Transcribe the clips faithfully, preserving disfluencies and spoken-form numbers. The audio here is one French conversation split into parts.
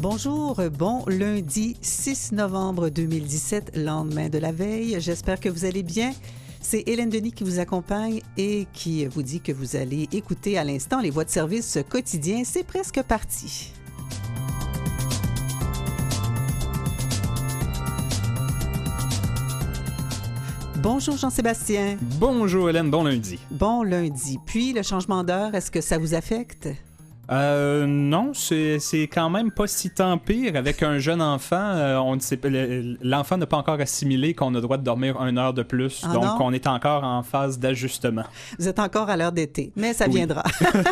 Bonjour, bon lundi six novembre deux mille dix-sept, lendemain de la veille. J'espère que vous allez bien. C'est Hélène Denis qui vous accompagne et qui vous dit que vous allez écouter à l'instant les voix de service quotidiens. C'est presque parti. Bonjour Jean-Sébastien. Bonjour Hélène, bon lundi. Bon lundi. Puis le changement d'heure, est-ce que ça vous affecte? Euh, non, c'est, c'est quand même pas si tant pire. Avec un jeune enfant, euh, on ne sait pas, le- l'enfant n'a pas encore assimilé qu'on a le droit de dormir une heure de plus. Ah donc, non? on est encore en phase d'ajustement. Vous êtes encore à l'heure d'été, mais ça Oui. viendra.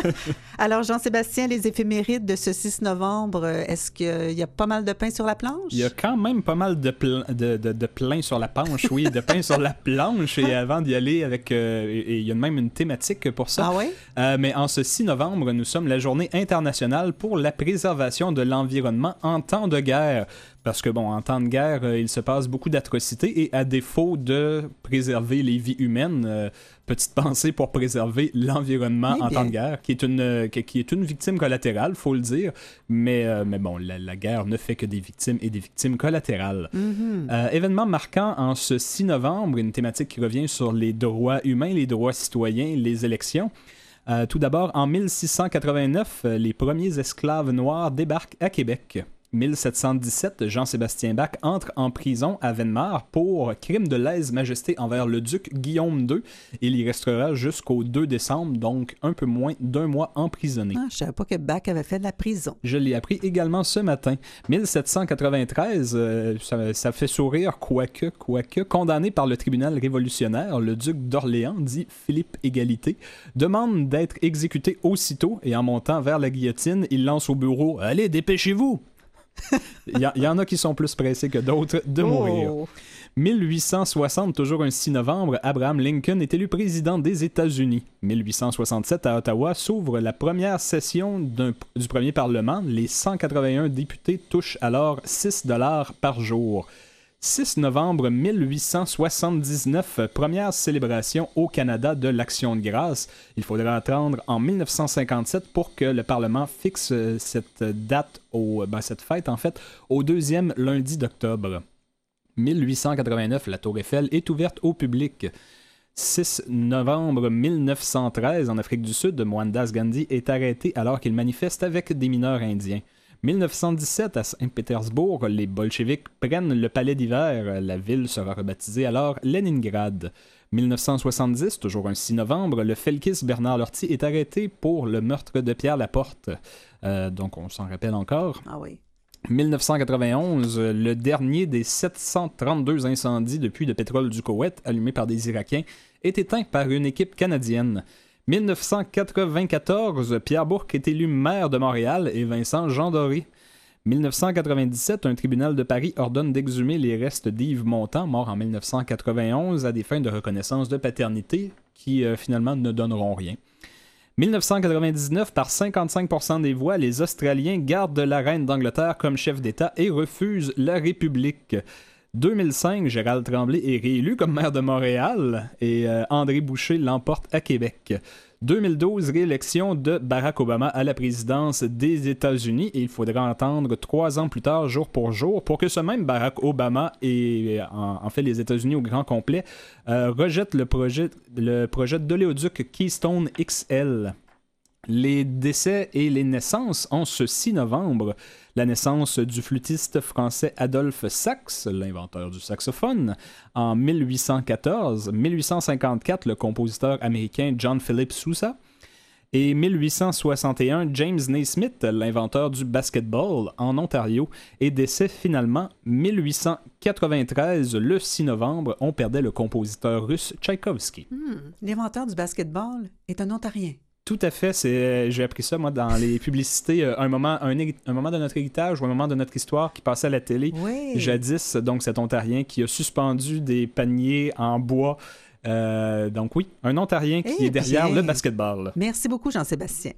Alors, Jean-Sébastien, les éphémérides de ce six novembre, est-ce qu'il y a pas mal de pain sur la planche? Il y a quand même pas mal de, pl- de, de, de plein sur la planche, oui, de pain sur la planche. Et avant d'y aller avec... euh, et, et il y a même une thématique pour ça. Ah oui? Euh, mais en ce six novembre, nous sommes la journée internationale pour la préservation de l'environnement en temps de guerre. Parce que, bon, en temps de guerre, euh, il se passe beaucoup d'atrocités et à défaut de préserver les vies humaines, euh, petite pensée pour préserver l'environnement Eh en bien. temps de guerre, qui est une, euh, qui, qui est une victime collatérale, faut le dire. Mais, euh, mais bon, la, la guerre ne fait que des victimes et des victimes collatérales. Mhm. Euh, événement marquant en ce six novembre, une thématique qui revient sur les droits humains, les droits citoyens, les élections. Euh, tout d'abord, en mille six cent quatre-vingt-neuf, euh, les premiers esclaves noirs débarquent à Québec. mille sept cent dix-sept, Jean-Sébastien Bach entre en prison à Vennemare pour crime de lèse-majesté envers le duc Guillaume deux. Il y restera jusqu'au deux décembre, donc un peu moins d'un mois emprisonné. Ah, je ne savais pas que Bach avait fait de la prison. Je l'ai appris également ce matin. mille sept cent quatre-vingt-treize, euh, ça, ça fait sourire, quoique, quoique, condamné par le tribunal révolutionnaire, le duc d'Orléans, dit Philippe Égalité, demande d'être exécuté aussitôt et en montant vers la guillotine, il lance au bureau « Allez, dépêchez-vous !» Il y, a- il y en a qui sont plus pressés que d'autres de mourir. Oh. mille huit cent soixante, toujours un six novembre, Abraham Lincoln est élu président des États-Unis. mille huit cent soixante-sept, à Ottawa, s'ouvre la première session d'un- du premier Parlement. Les cent quatre-vingt-un députés touchent alors six dollars par jour. six novembre mille huit cent soixante-dix-neuf, première célébration au Canada de l'Action de grâce. Il faudra attendre en mille neuf cent cinquante-sept pour que le Parlement fixe euh, cette date, au, ben, cette fête en fait, au deuxième lundi d'octobre. mille huit cent quatre-vingt-neuf, la Tour Eiffel est ouverte au public. six novembre mille neuf cent treize, en Afrique du Sud, Mohandas Gandhi est arrêté alors qu'il manifeste avec des mineurs indiens. mille neuf cent dix-sept, à Saint-Pétersbourg, les bolcheviks prennent le palais d'hiver. La ville sera rebaptisée alors Leningrad. mille neuf cent soixante-dix, toujours un six novembre, le felkiste Bernard Lortie est arrêté pour le meurtre de Pierre Laporte. Euh, donc on s'en rappelle encore. Ah oui. mille neuf cent quatre-vingt-onze, le dernier des sept cent trente-deux incendies de puits de pétrole du Koweït allumés par des Irakiens est éteint par une équipe canadienne. mille neuf cent quatre-vingt-quatorze, Pierre Bourque est élu maire de Montréal et Vincent Jean Doré. mille neuf cent quatre-vingt-dix-sept, un tribunal de Paris ordonne d'exhumer les restes d'Yves Montand, mort en mille neuf cent quatre-vingt-onze, à des fins de reconnaissance de paternité qui euh, finalement ne donneront rien. mille neuf cent quatre-vingt-dix-neuf, par cinquante-cinq pour cent des voix, les Australiens gardent la reine d'Angleterre comme chef d'État et refusent la République. deux mille cinq, Gérald Tremblay est réélu comme maire de Montréal et euh, André Boucher l'emporte à Québec. deux mille douze, réélection de Barack Obama à la présidence des États-Unis et il faudra attendre trois ans plus tard, jour pour jour, pour que ce même Barack Obama et en, en fait les États-Unis au grand complet euh, rejettent le projet, le projet d'oléoduc Keystone X L. Les décès et les naissances en ce six novembre. La naissance du flûtiste français Adolphe Sax, l'inventeur du saxophone, en mille huit cent quatorze. mille huit cent cinquante-quatre, le compositeur américain John Philip Sousa. Et mille huit cent soixante et un, James Naismith, l'inventeur du basketball en Ontario. Et décès finalement mille huit cent quatre-vingt-treize, le six novembre, on perdait le compositeur russe Tchaïkovski. Hmm. L'inventeur du basketball est un Ontarien. Tout à fait, c'est, j'ai appris ça moi dans les publicités, euh, un moment, un, un moment de notre héritage ou un moment de notre histoire qui passait à la télé. Oui. Jadis, donc cet Ontarien qui a suspendu des paniers en bois. Euh, donc oui, un Ontarien qui Eh est derrière bien. le basketball. Merci beaucoup, Jean-Sébastien.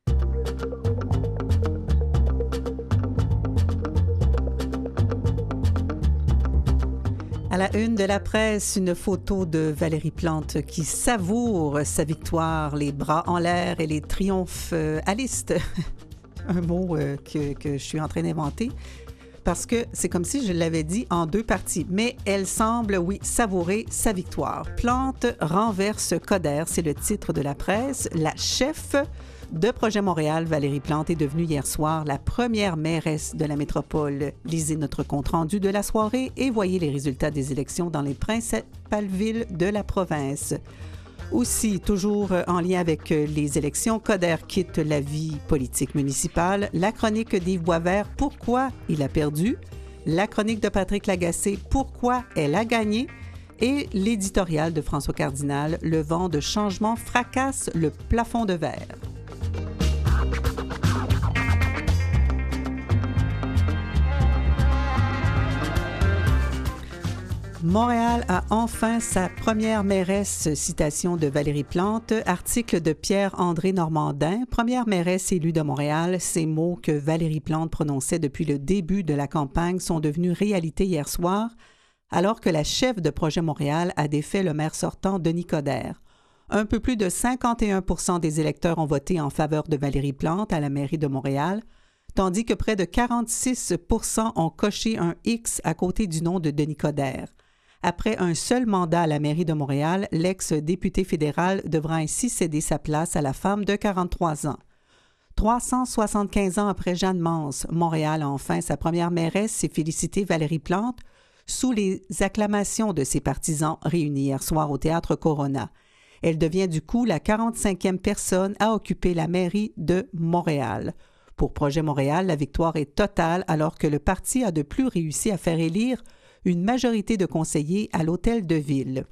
À la une de la presse, une photo de Valérie Plante qui savoure sa victoire, les bras en l'air et les triomphalistes. un mot euh, que, que je suis en train d'inventer, parce que c'est comme si je l'avais dit en deux parties. Mais elle semble, oui, savourer sa victoire. Plante renverse Coderre, c'est le titre de la presse. La chef de Projet Montréal, Valérie Plante, est devenue hier soir la première mairesse de la métropole. Lisez notre compte-rendu de la soirée et voyez les résultats des élections dans les principales villes de la province. Aussi, toujours en lien avec les élections, Coderre quitte la vie politique municipale. La chronique d'Yves Boisvert, pourquoi il a perdu. La chronique de Patrick Lagacé, pourquoi elle a gagné. Et l'éditorial de François Cardinal, le vent de changement fracasse le plafond de verre. Montréal a enfin sa première mairesse, citation de Valérie Plante, article de Pierre-André Normandin, première mairesse élue de Montréal. Ces mots que Valérie Plante prononçait depuis le début de la campagne sont devenus réalité hier soir, alors que la chef de Projet Montréal a défait le maire sortant Denis Coderre. Un peu plus de cinquante et un pour cent des électeurs ont voté en faveur de Valérie Plante à la mairie de Montréal, tandis que près de quarante-six pour cent ont coché un X à côté du nom de Denis Coderre. Après un seul mandat à la mairie de Montréal, l'ex-député fédéral devra ainsi céder sa place à la femme de quarante-trois ans. trois cent soixante-quinze ans après Jeanne Mance, Montréal a enfin sa première mairesse, s'est félicité Valérie Plante, sous les acclamations de ses partisans réunis hier soir au Théâtre Corona. Elle devient du coup la quarante-cinquième personne à occuper la mairie de Montréal. Pour Projet Montréal, la victoire est totale alors que le parti a de plus réussi à faire élire une majorité de conseillers à l'hôtel de ville.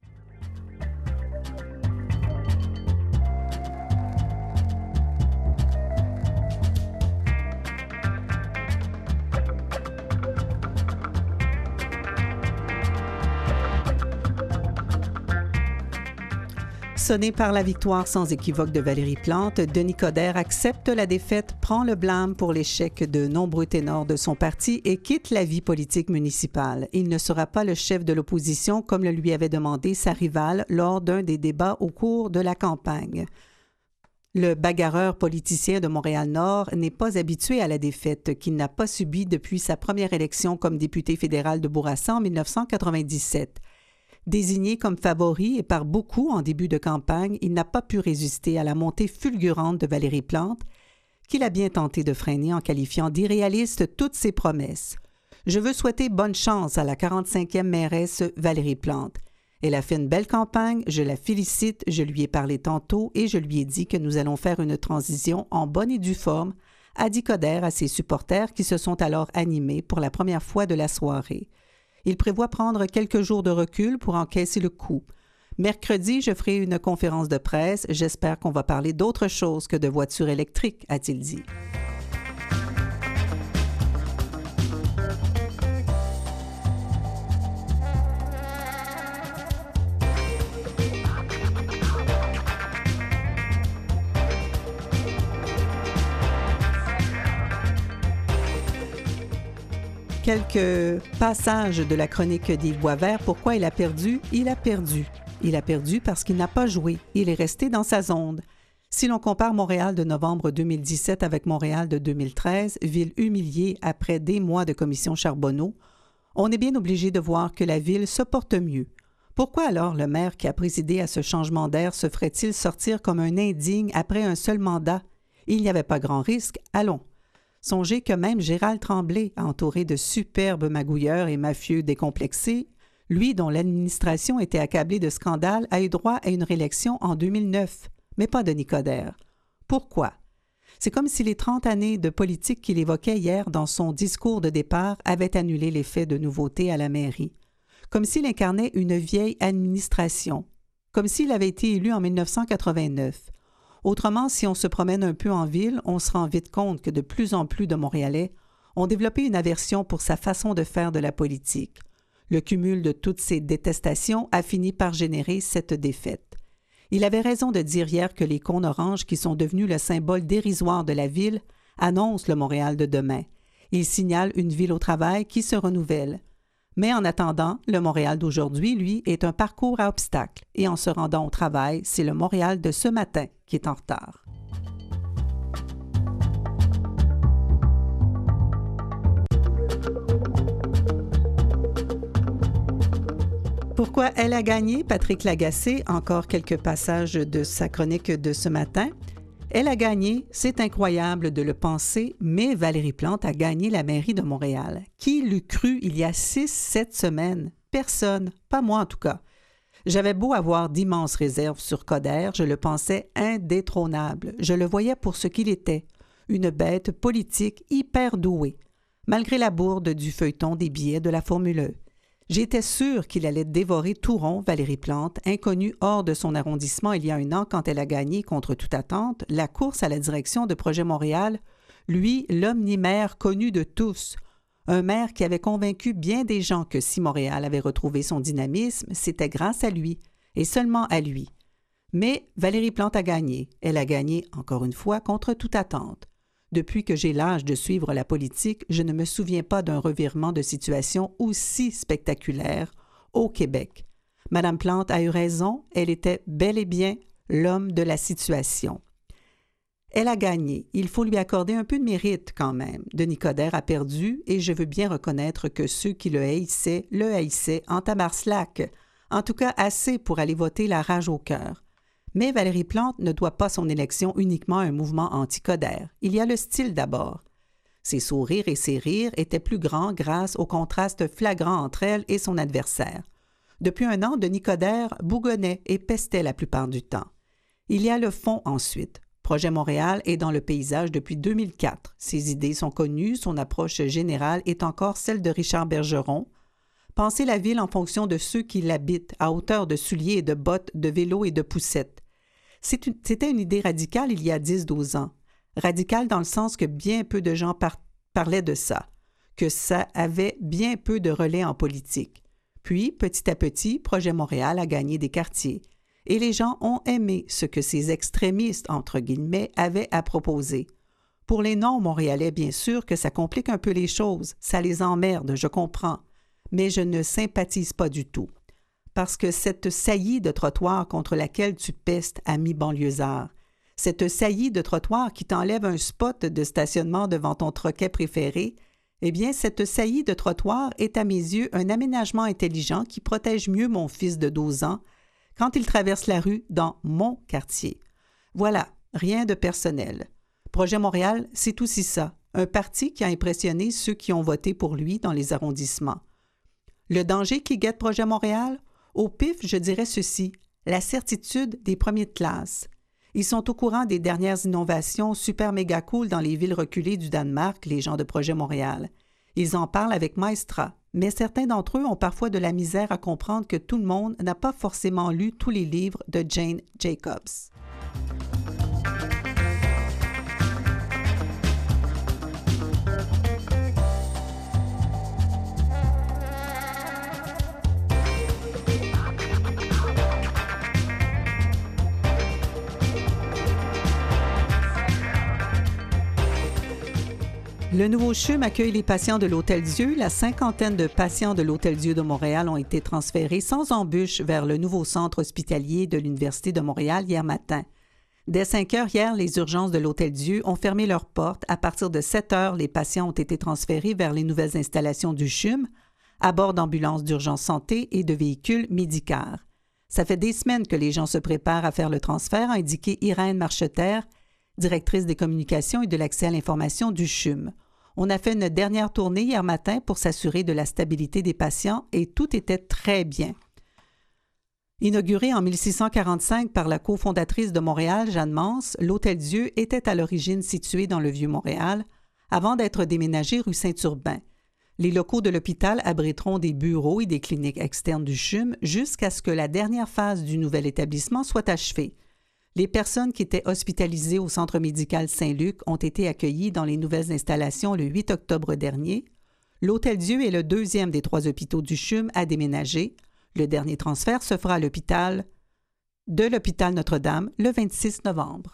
Sonné par la victoire sans équivoque de Valérie Plante, Denis Coderre accepte la défaite, prend le blâme pour l'échec de nombreux ténors de son parti et quitte la vie politique municipale. Il ne sera pas le chef de l'opposition comme le lui avait demandé sa rivale lors d'un des débats au cours de la campagne. Le bagarreur politicien de Montréal-Nord n'est pas habitué à la défaite qu'il n'a pas subie depuis sa première élection comme député fédéral de Bourassa en dix-neuf cent quatre-vingt-dix-sept. Désigné comme favori et par beaucoup en début de campagne, il n'a pas pu résister à la montée fulgurante de Valérie Plante, qu'il a bien tenté de freiner en qualifiant d'irréalistes toutes ses promesses. Je veux souhaiter bonne chance à la quarante-cinquième mairesse Valérie Plante. Elle a fait une belle campagne, je la félicite, je lui ai parlé tantôt et je lui ai dit que nous allons faire une transition en bonne et due forme, a dit Coderre à ses supporters qui se sont alors animés pour la première fois de la soirée. Il prévoit prendre quelques jours de recul pour encaisser le coup. Mercredi, je ferai une conférence de presse. J'espère qu'on va parler d'autre chose que de voitures électriques, a-t-il dit. Quelques passages de la chronique d'Yves Boisvert. Pourquoi il a perdu? Il a perdu. Il a perdu parce qu'il n'a pas joué. Il est resté dans sa zone. Si l'on compare Montréal de novembre deux mille dix-sept avec Montréal de deux mille treize, ville humiliée après des mois de commission Charbonneau, on est bien obligé de voir que la ville se porte mieux. Pourquoi alors le maire qui a présidé à ce changement d'air se ferait-il sortir comme un indigne après un seul mandat? Il n'y avait pas grand risque. Allons. Songez que même Gérald Tremblay, entouré de superbes magouilleurs et mafieux décomplexés, lui dont l'administration était accablée de scandales, a eu droit à une réélection en deux mille neuf, mais pas Denis Coderre. Pourquoi? C'est comme si les trente années de politique qu'il évoquait hier dans son discours de départ avaient annulé l'effet de nouveauté à la mairie. Comme s'il incarnait une vieille administration, comme s'il avait été élu en dix-neuf cent quatre-vingt-neuf. Autrement, si on se promène un peu en ville, on se rend vite compte que de plus en plus de Montréalais ont développé une aversion pour sa façon de faire de la politique. Le cumul de toutes ces détestations a fini par générer cette défaite. Il avait raison de dire hier que les cônes oranges, qui sont devenus le symbole dérisoire de la ville, annoncent le Montréal de demain. Il signale une ville au travail qui se renouvelle. Mais en attendant, le Montréal d'aujourd'hui, lui, est un parcours à obstacles. Et en se rendant au travail, c'est le Montréal de ce matin qui est en retard. Pourquoi elle a gagné? Patrick Lagacé, encore quelques passages de sa chronique de ce matin. Elle a gagné, c'est incroyable de le penser, mais Valérie Plante a gagné la mairie de Montréal. Qui l'eût cru il y a six, sept semaines? Personne, pas moi en tout cas. J'avais beau avoir d'immenses réserves sur Coderre, je le pensais indétrônable. Je le voyais pour ce qu'il était, une bête politique hyper douée, malgré la bourde du feuilleton des billets de la Formule E. J'étais sûre qu'il allait dévorer tout rond Valérie Plante, inconnue hors de son arrondissement il y a un an quand elle a gagné, contre toute attente, la course à la direction de Projet Montréal, lui, l'omnimaire connu de tous. Un maire qui avait convaincu bien des gens que si Montréal avait retrouvé son dynamisme, c'était grâce à lui, et seulement à lui. Mais Valérie Plante a gagné. Elle a gagné, encore une fois, contre toute attente. Depuis que j'ai l'âge de suivre la politique, je ne me souviens pas d'un revirement de situation aussi spectaculaire au Québec. Madame Plante a eu raison, elle était bel et bien l'homme de la situation. Elle a gagné. Il faut lui accorder un peu de mérite quand même. Denis Coderre a perdu et je veux bien reconnaître que ceux qui le haïssaient, le haïssaient en tabarslac. En tout cas, assez pour aller voter la rage au cœur. Mais Valérie Plante ne doit pas son élection uniquement à un mouvement anti-Coderre. Il y a le style d'abord. Ses sourires et ses rires étaient plus grands grâce au contraste flagrant entre elle et son adversaire. Depuis un an, Denis Coderre bougonnait et pestait la plupart du temps. Il y a le fond ensuite. Projet Montréal est dans le paysage depuis deux mille quatre. Ses idées sont connues, son approche générale est encore celle de Richard Bergeron. Penser la ville en fonction de ceux qui l'habitent, à hauteur de souliers et de bottes, de vélos et de poussettes. C'est une, c'était une idée radicale il y a dix douze ans. Radicale dans le sens que bien peu de gens par, parlaient de ça, que ça avait bien peu de relais en politique. Puis, petit à petit, Projet Montréal a gagné des quartiers. Et les gens ont aimé ce que ces extrémistes, entre guillemets, avaient à proposer. Pour les non-montréalais, bien sûr que ça complique un peu les choses, ça les emmerde, je comprends. Mais je ne sympathise pas du tout. Parce que cette saillie de trottoir contre laquelle tu pestes, ami banlieusard, cette saillie de trottoir qui t'enlève un spot de stationnement devant ton troquet préféré, eh bien, cette saillie de trottoir est à mes yeux un aménagement intelligent qui protège mieux mon fils de douze ans quand il traverse la rue dans mon quartier. Voilà, rien de personnel. Projet Montréal, c'est aussi ça, un parti qui a impressionné ceux qui ont voté pour lui dans les arrondissements. Le danger qui guette Projet Montréal? Au pif, je dirais ceci, la certitude des premiers de classe. Ils sont au courant des dernières innovations super méga cool dans les villes reculées du Danemark, les gens de Projet Montréal. Ils en parlent avec maestrat, mais certains d'entre eux ont parfois de la misère à comprendre que tout le monde n'a pas forcément lu tous les livres de Jane Jacobs. Le nouveau CHUM accueille les patients de l'Hôtel-Dieu. La cinquantaine de patients de l'Hôtel-Dieu de Montréal ont été transférés sans embûche vers le nouveau centre hospitalier de l'Université de Montréal hier matin. Dès cinq heures hier, les urgences de l'Hôtel-Dieu ont fermé leurs portes. À partir de sept heures, les patients ont été transférés vers les nouvelles installations du CHUM, à bord d'ambulances d'urgence santé et de véhicules Médicars. Ça fait des semaines que les gens se préparent à faire le transfert, a indiqué Irène Marcheterre, directrice des communications et de l'accès à l'information du CHUM. On a fait une dernière tournée hier matin pour s'assurer de la stabilité des patients et tout était très bien. Inauguré en mille six cent quarante-cinq par la cofondatrice de Montréal, Jeanne Mance, l'Hôtel-Dieu était à l'origine situé dans le Vieux-Montréal avant d'être déménagé rue Saint-Urbain. Les locaux de l'hôpital abriteront des bureaux et des cliniques externes du CHUM jusqu'à ce que la dernière phase du nouvel établissement soit achevée. Les personnes qui étaient hospitalisées au Centre médical Saint-Luc ont été accueillies dans les nouvelles installations le huit octobre dernier. L'Hôtel-Dieu est le deuxième des trois hôpitaux du CHUM à déménager. Le dernier transfert se fera à l'hôpital de l'hôpital Notre-Dame le vingt-six novembre.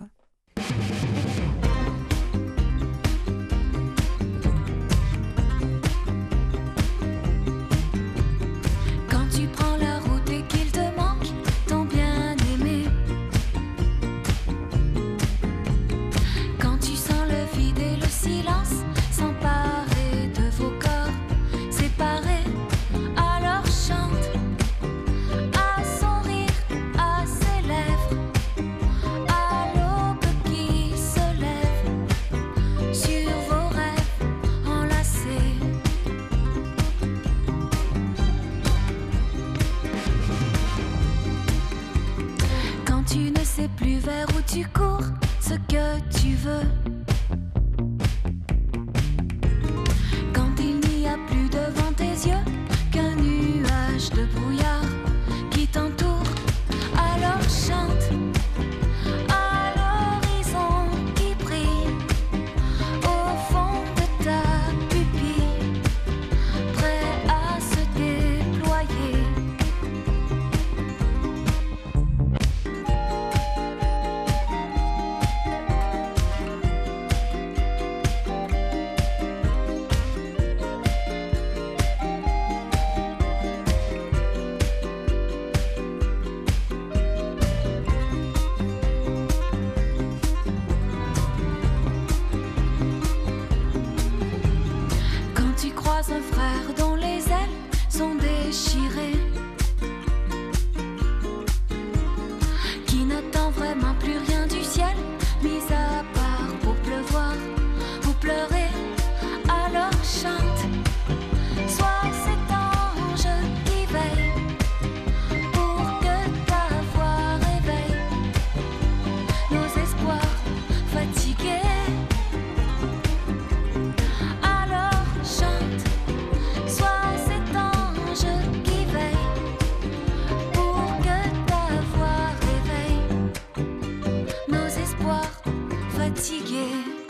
tu cours ce que tu veux. Quand il n'y a plus devant tes yeux qu'un nuage de brouillard qui t'entoure, alors chante à l'horizon qui brille au fond de ta pupille, prêt à se déployer. Quand tu croises un frère dont les ailes sont déchirées, qui n'attend vraiment plus rien du ciel, mis à part pour pleuvoir ou pleurer, alors chante. Sois cet ange qui veille pour que ta voix réveille nos espoirs fatigués. Alors chante, sois cet ange qui veille pour que ta voix réveille nos espoirs fatigués.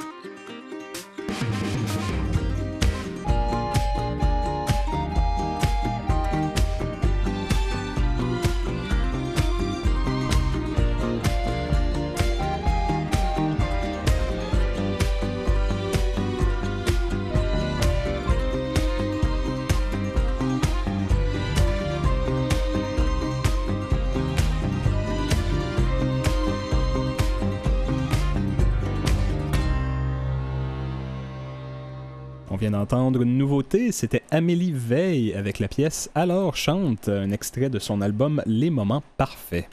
On vient d'entendre une nouveauté, c'était Amélie Veil avec la pièce Alors chante, un extrait de son album Les Moments Parfaits.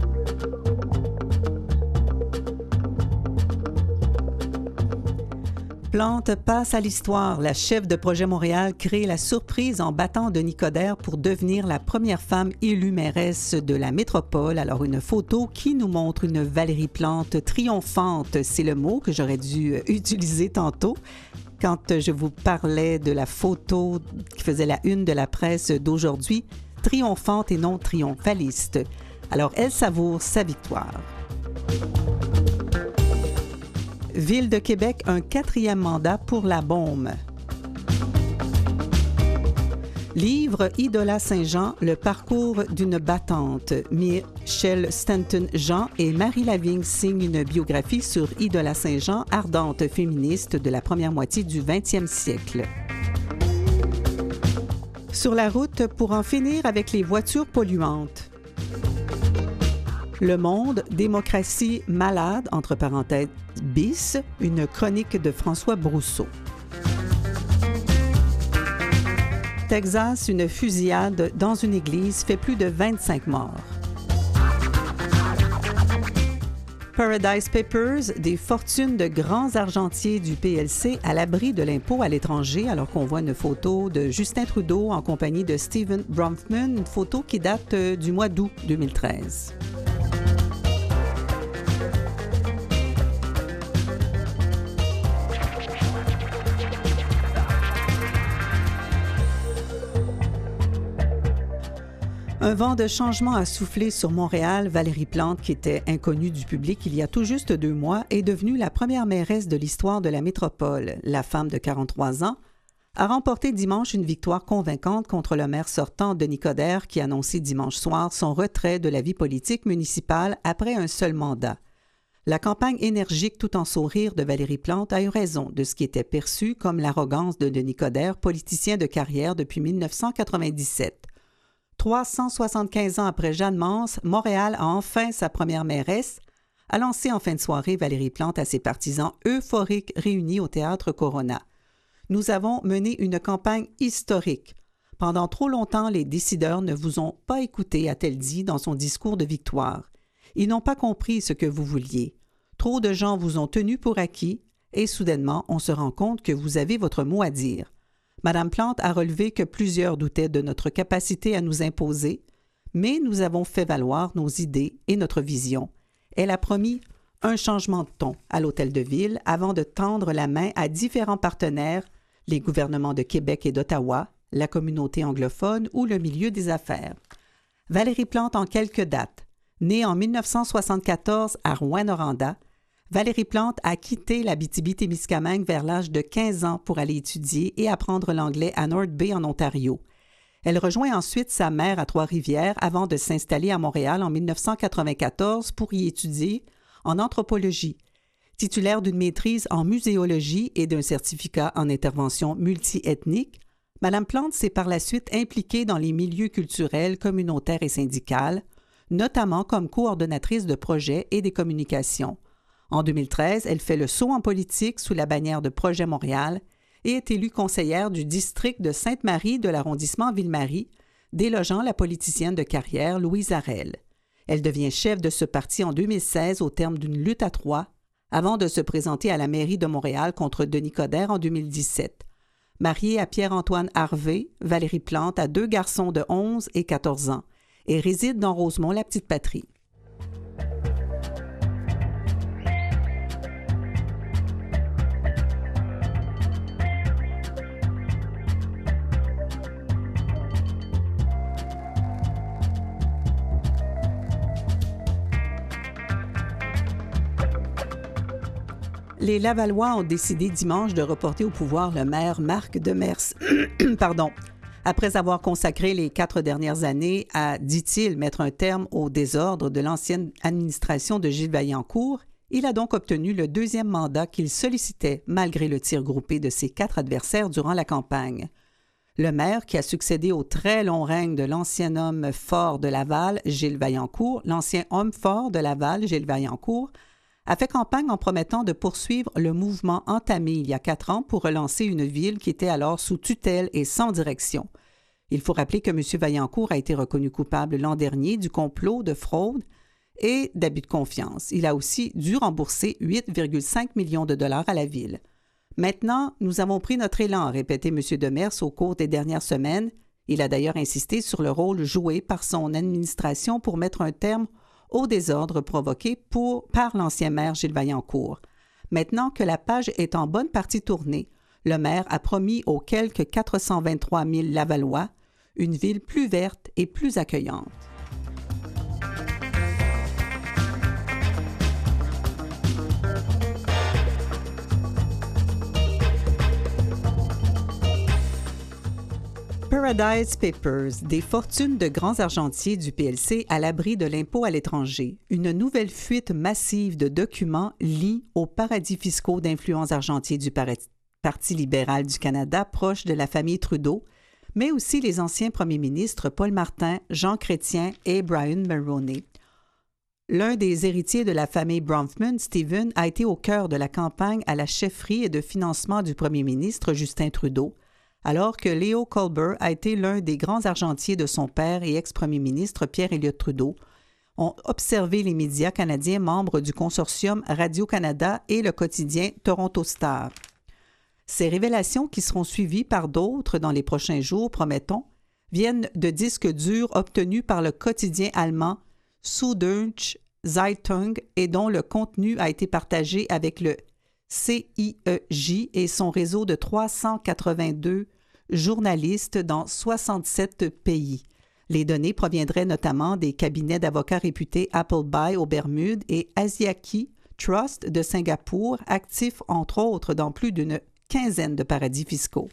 Plante passe à l'histoire. La chef de projet Montréal crée la surprise en battant Denis Coderre pour devenir la première femme élue mairesse de la métropole. Alors, une photo qui nous montre une Valérie Plante triomphante. C'est le mot que j'aurais dû utiliser tantôt quand je vous parlais de la photo qui faisait la une de la presse d'aujourd'hui. Triomphante et non triomphaliste. Alors, elle savoure sa victoire. Ville de Québec, un quatrième mandat pour la Beaume. Livre Idola Saint-Jean, le parcours d'une battante. Michel Stanton-Jean et Marie Lavigne signent une biographie sur Idola Saint-Jean, ardente féministe de la première moitié du vingtième siècle. Sur la route pour en finir avec les voitures polluantes. Le Monde, démocratie malade, entre parenthèses, bis, une chronique de François Brousseau. Texas, une fusillade dans une église fait plus de vingt-cinq morts. Paradise Papers, des fortunes de grands argentiers du P L C à l'abri de l'impôt à l'étranger, alors qu'on voit une photo de Justin Trudeau en compagnie de Stephen Bronfman, une photo qui date du mois d'août deux mille treize. Un vent de changement a soufflé sur Montréal. Valérie Plante, qui était inconnue du public il y a tout juste deux mois, est devenue la première mairesse de l'histoire de la métropole. La femme de quarante-trois ans a remporté dimanche une victoire convaincante contre le maire sortant Denis Coderre, qui a annoncé dimanche soir son retrait de la vie politique municipale après un seul mandat. La campagne énergique tout en sourire de Valérie Plante a eu raison de ce qui était perçu comme l'arrogance de Denis Coderre, politicien de carrière depuis mille neuf cent quatre-vingt-dix-sept. trois cent soixante-quinze ans après Jeanne Mance, Montréal a enfin sa première mairesse, a lancé en fin de soirée Valérie Plante à ses partisans euphoriques réunis au Théâtre Corona. Nous avons mené une campagne historique. Pendant trop longtemps, les décideurs ne vous ont pas écouté, a-t-elle dit dans son discours de victoire. Ils n'ont pas compris ce que vous vouliez. Trop de gens vous ont tenu pour acquis et soudainement, on se rend compte que vous avez votre mot à dire. Madame Plante a relevé que plusieurs doutaient de notre capacité à nous imposer, mais nous avons fait valoir nos idées et notre vision. Elle a promis un changement de ton à l'Hôtel de Ville avant de tendre la main à différents partenaires, les gouvernements de Québec et d'Ottawa, la communauté anglophone ou le milieu des affaires. Valérie Plante en quelques dates. Née en dix-neuf cent soixante-quatorze à Rouyn-Noranda, Valérie Plante a quitté l'Abitibi-Témiscamingue vers l'âge de quinze ans pour aller étudier et apprendre l'anglais à North Bay en Ontario. Elle rejoint ensuite sa mère à Trois-Rivières avant de s'installer à Montréal en dix-neuf cent quatre-vingt-quatorze pour y étudier en anthropologie. Titulaire d'une maîtrise en muséologie et d'un certificat en intervention multiethnique, Mme Plante s'est par la suite impliquée dans les milieux culturels, communautaires et syndicales, notamment comme coordonnatrice de projets et des communications. En deux mille treize, elle fait le saut en politique sous la bannière de Projet Montréal et est élue conseillère du district de Sainte-Marie de l'arrondissement Ville-Marie, délogeant la politicienne de carrière Louise Arel. Elle devient chef de ce parti en deux mille seize au terme d'une lutte à trois, avant de se présenter à la mairie de Montréal contre Denis Coderre en deux mille dix-sept. Mariée à Pierre-Antoine Harvey, Valérie Plante a deux garçons de onze et quatorze ans et réside dans Rosemont, la Petite-Patrie. Les Lavallois ont décidé dimanche de reporter au pouvoir le maire Marc Demers. Pardon. Après avoir consacré les quatre dernières années à, dit-il, mettre un terme au désordre de l'ancienne administration de Gilles Vaillancourt, il a donc obtenu le deuxième mandat qu'il sollicitait malgré le tir groupé de ses quatre adversaires durant la campagne. Le maire, qui a succédé au très long règne de l'ancien homme fort de Laval, Gilles Vaillancourt, l'ancien homme fort de Laval, Gilles Vaillancourt, a fait campagne en promettant de poursuivre le mouvement entamé il y a quatre ans pour relancer une ville qui était alors sous tutelle et sans direction. Il faut rappeler que M. Vaillancourt a été reconnu coupable l'an dernier du complot de fraude et d'abus de confiance. Il a aussi dû rembourser huit virgule cinq millions de dollars à la ville. Maintenant, nous avons pris notre élan, a répété M. Demers au cours des dernières semaines. Il a d'ailleurs insisté sur le rôle joué par son administration pour mettre un terme au désordre provoqué pour, par l'ancien maire Gilles Vaillancourt. Maintenant que la page est en bonne partie tournée, le maire a promis aux quelques quatre cent vingt-trois mille Lavallois une ville plus verte et plus accueillante. Paradise Papers, des fortunes de grands argentiers du P L C à l'abri de l'impôt à l'étranger. Une nouvelle fuite massive de documents lie aux paradis fiscaux d'influence argentiers du Parti libéral du Canada proche de la famille Trudeau, mais aussi les anciens premiers ministres Paul Martin, Jean Chrétien et Brian Mulroney. L'un des héritiers de la famille Bronfman, Stephen, a été au cœur de la campagne à la chefferie et de financement du premier ministre Justin Trudeau, alors que Léo Colbert a été l'un des grands argentiers de son père et ex-premier ministre Pierre Elliott Trudeau, ont observé les médias canadiens membres du consortium Radio-Canada et le quotidien Toronto Star. Ces révélations, qui seront suivies par d'autres dans les prochains jours, promettons, viennent de disques durs obtenus par le quotidien allemand Süddeutsche Zeitung et dont le contenu a été partagé avec le C I E J et son réseau de trois cent quatre-vingt-deux journalistes dans soixante-sept pays. Les données proviendraient notamment des cabinets d'avocats réputés Appleby aux Bermudes et Asiaki Trust de Singapour, actifs entre autres dans plus d'une quinzaine de paradis fiscaux.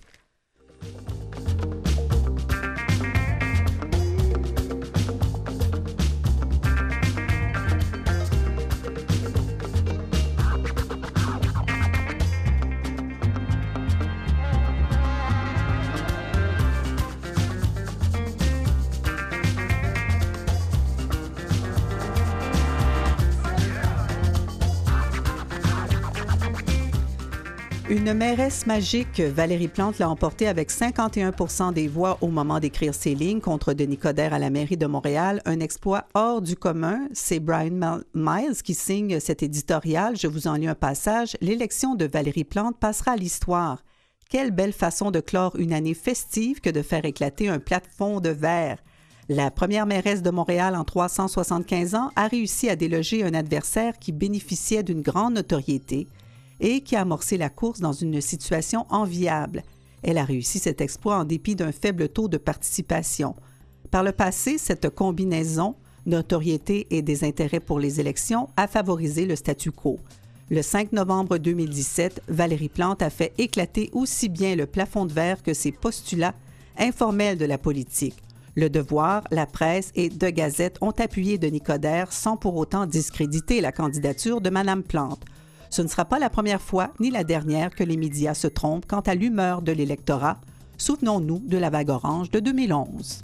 Une mairesse magique, Valérie Plante, l'a emporté avec cinquante et un pour cent des voix au moment d'écrire ses lignes contre Denis Coderre à la mairie de Montréal. Un exploit hors du commun. C'est Brian Miles qui signe cet éditorial. Je vous en lis un passage. L'élection de Valérie Plante passera à l'histoire. Quelle belle façon de clore une année festive que de faire éclater un plafond de verre. La première mairesse de Montréal en trois cent soixante-quinze ans a réussi à déloger un adversaire qui bénéficiait d'une grande notoriété et qui a amorcé la course dans une situation enviable. Elle a réussi cet exploit en dépit d'un faible taux de participation. Par le passé, cette combinaison, notoriété et des intérêts pour les élections, a favorisé le statu quo. Le cinq novembre deux mille dix-sept, Valérie Plante a fait éclater aussi bien le plafond de verre que ses postulats informels de la politique. Le Devoir, la presse et De Gazette ont appuyé Denis Coderre sans pour autant discréditer la candidature de Mme Plante. Ce ne sera pas la première fois ni la dernière que les médias se trompent quant à l'humeur de l'électorat. Souvenons-nous de la vague orange de deux mille onze.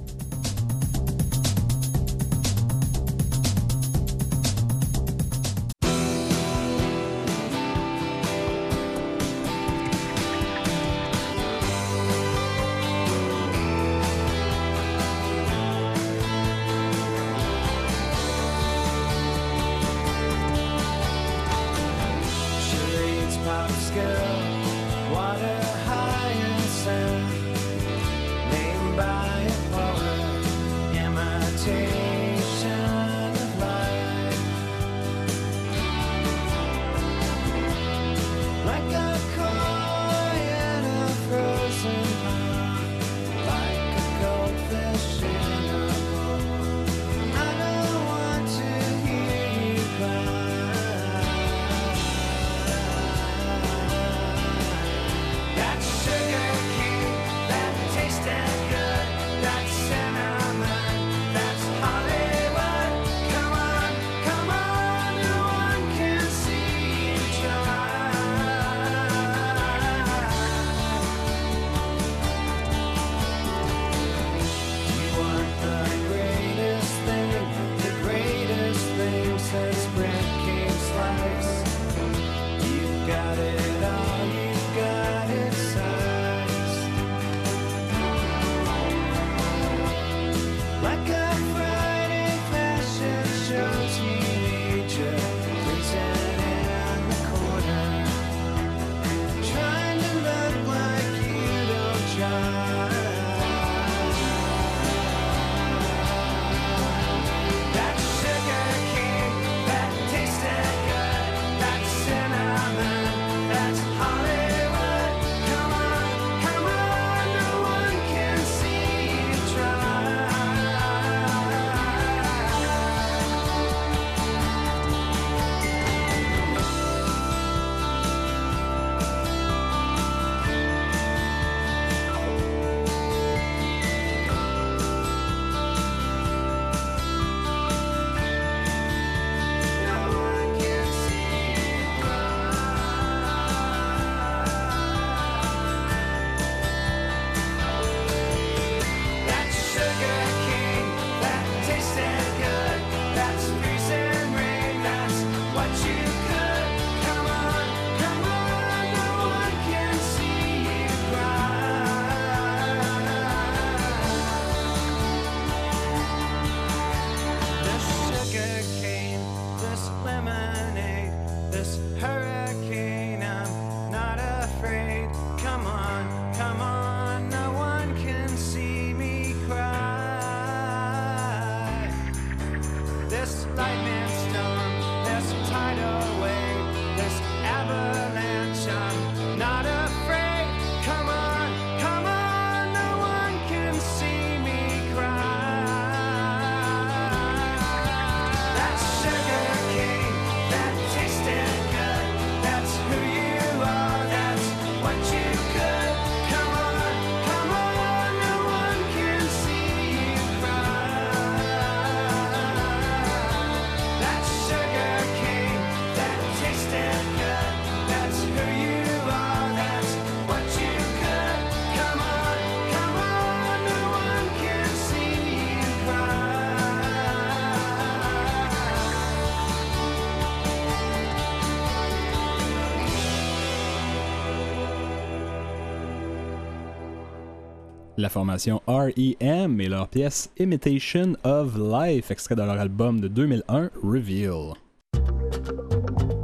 La formation R E M et leur pièce Imitation of Life, extrait de leur album de deux mille un, Reveal.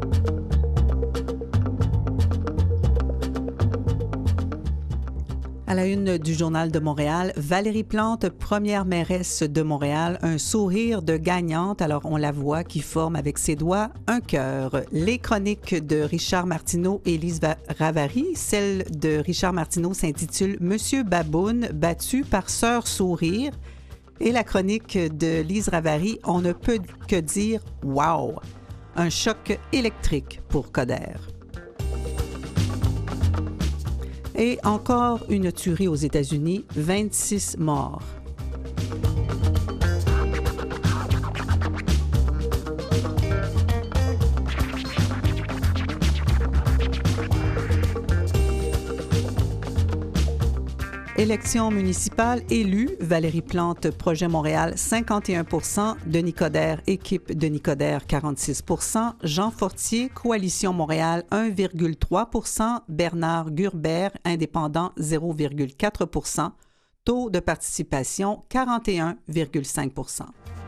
À À la une du Journal de Montréal, Valérie Plante, première mairesse de Montréal, un sourire de gagnante, alors on la voit qui forme avec ses doigts un cœur. Les chroniques de Richard Martineau et Lise Ravary, celle de Richard Martineau s'intitule « Monsieur Baboune, battu par Sœur Sourire ». Et la chronique de Lise Ravary, on ne peut que dire « Wow ». Un choc électrique pour Coderre. Et encore une tuerie aux États-Unis, vingt-six morts. Élection municipale, élue, Valérie Plante, Projet Montréal, cinquante et un pour cent, Denis Coderre, équipe Denis Coderre, quarante-six pour cent, Jean Fortier, Coalition Montréal, un virgule trois pour cent, Bernard Gurbert, indépendant, zéro virgule quatre pour cent, taux de participation, quarante et un virgule cinq pour cent.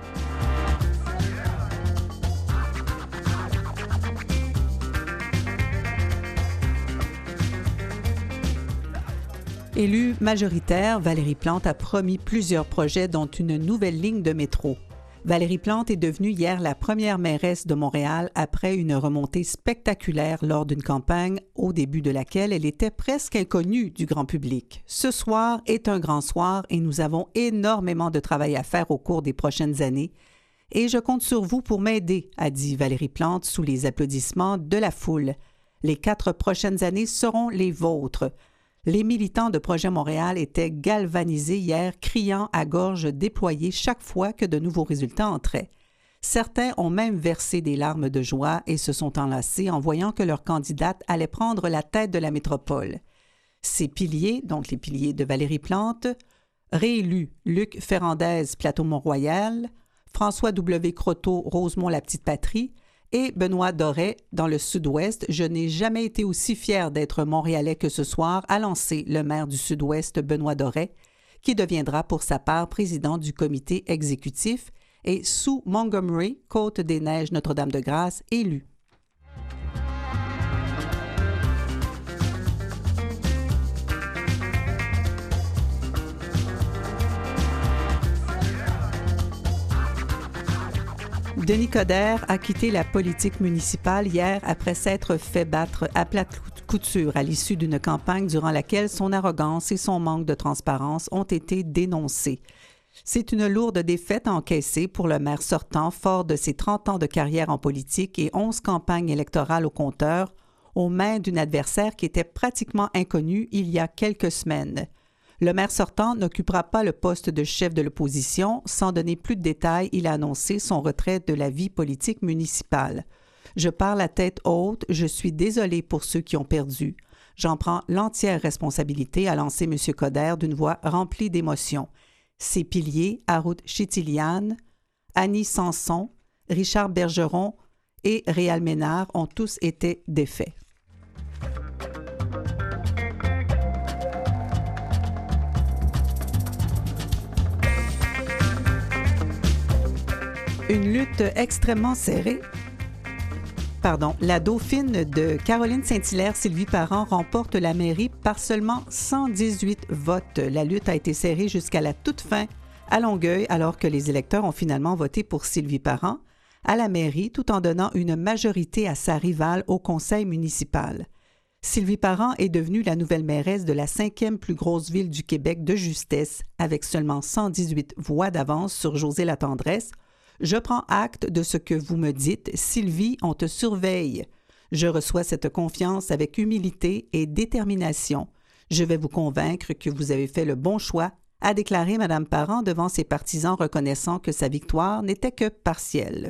Élue majoritaire, Valérie Plante a promis plusieurs projets, dont une nouvelle ligne de métro. Valérie Plante est devenue hier la première mairesse de Montréal après une remontée spectaculaire lors d'une campagne au début de laquelle elle était presque inconnue du grand public. Ce soir est un grand soir et nous avons énormément de travail à faire au cours des prochaines années. Et je compte sur vous pour m'aider, a dit Valérie Plante sous les applaudissements de la foule. Les quatre prochaines années seront les vôtres. Les militants de Projet Montréal étaient galvanisés hier, criant à gorge déployée chaque fois que de nouveaux résultats entraient. Certains ont même versé des larmes de joie et se sont enlacés en voyant que leur candidate allait prendre la tête de la métropole. Ces piliers, donc les piliers de Valérie Plante, réélus Luc Ferrandez, Plateau-Mont-Royal, François W. Croteau, Rosemont-la-Petite-Patrie, et Benoît Doré, dans le Sud-Ouest. Je n'ai jamais été aussi fier d'être Montréalais que ce soir, a lancé le maire du Sud-Ouest, Benoît Doré, qui deviendra pour sa part président du comité exécutif, et Sue Montgomery, Côte-des-Neiges, Notre-Dame-de-Grâce, élu. Denis Coderre a quitté la politique municipale hier après s'être fait battre à plate couture à l'issue d'une campagne durant laquelle son arrogance et son manque de transparence ont été dénoncés. C'est une lourde défaite encaissée pour le maire sortant, fort de ses trente ans de carrière en politique et onze campagnes électorales au compteur, aux mains d'une adversaire qui était pratiquement inconnue il y a quelques semaines. Le maire sortant n'occupera pas le poste de chef de l'opposition. Sans donner plus de détails, il a annoncé son retrait de la vie politique municipale. « Je parle à tête haute, je suis désolé pour ceux qui ont perdu. J'en prends l'entière responsabilité », a lancé M. Coderre d'une voix remplie d'émotion. Ses piliers, Harout Chitilian, Annie Sanson, Richard Bergeron et Réal Ménard ont tous été défaits. Une lutte extrêmement serrée. Pardon, la dauphine de Caroline Saint-Hilaire, Sylvie Parent, remporte la mairie par seulement cent dix-huit votes. La lutte a été serrée jusqu'à la toute fin à Longueuil, alors que les électeurs ont finalement voté pour Sylvie Parent à la mairie, tout en donnant une majorité à sa rivale au conseil municipal. Sylvie Parent est devenue la nouvelle mairesse de la cinquième plus grosse ville du Québec de justesse, avec seulement cent dix-huit voix d'avance sur Josée Latendresse. Je prends acte de ce que vous me dites. Sylvie, on te surveille. Je reçois cette confiance avec humilité et détermination. Je vais vous convaincre que vous avez fait le bon choix, a déclaré Mme Parent devant ses partisans, reconnaissant que sa victoire n'était que partielle.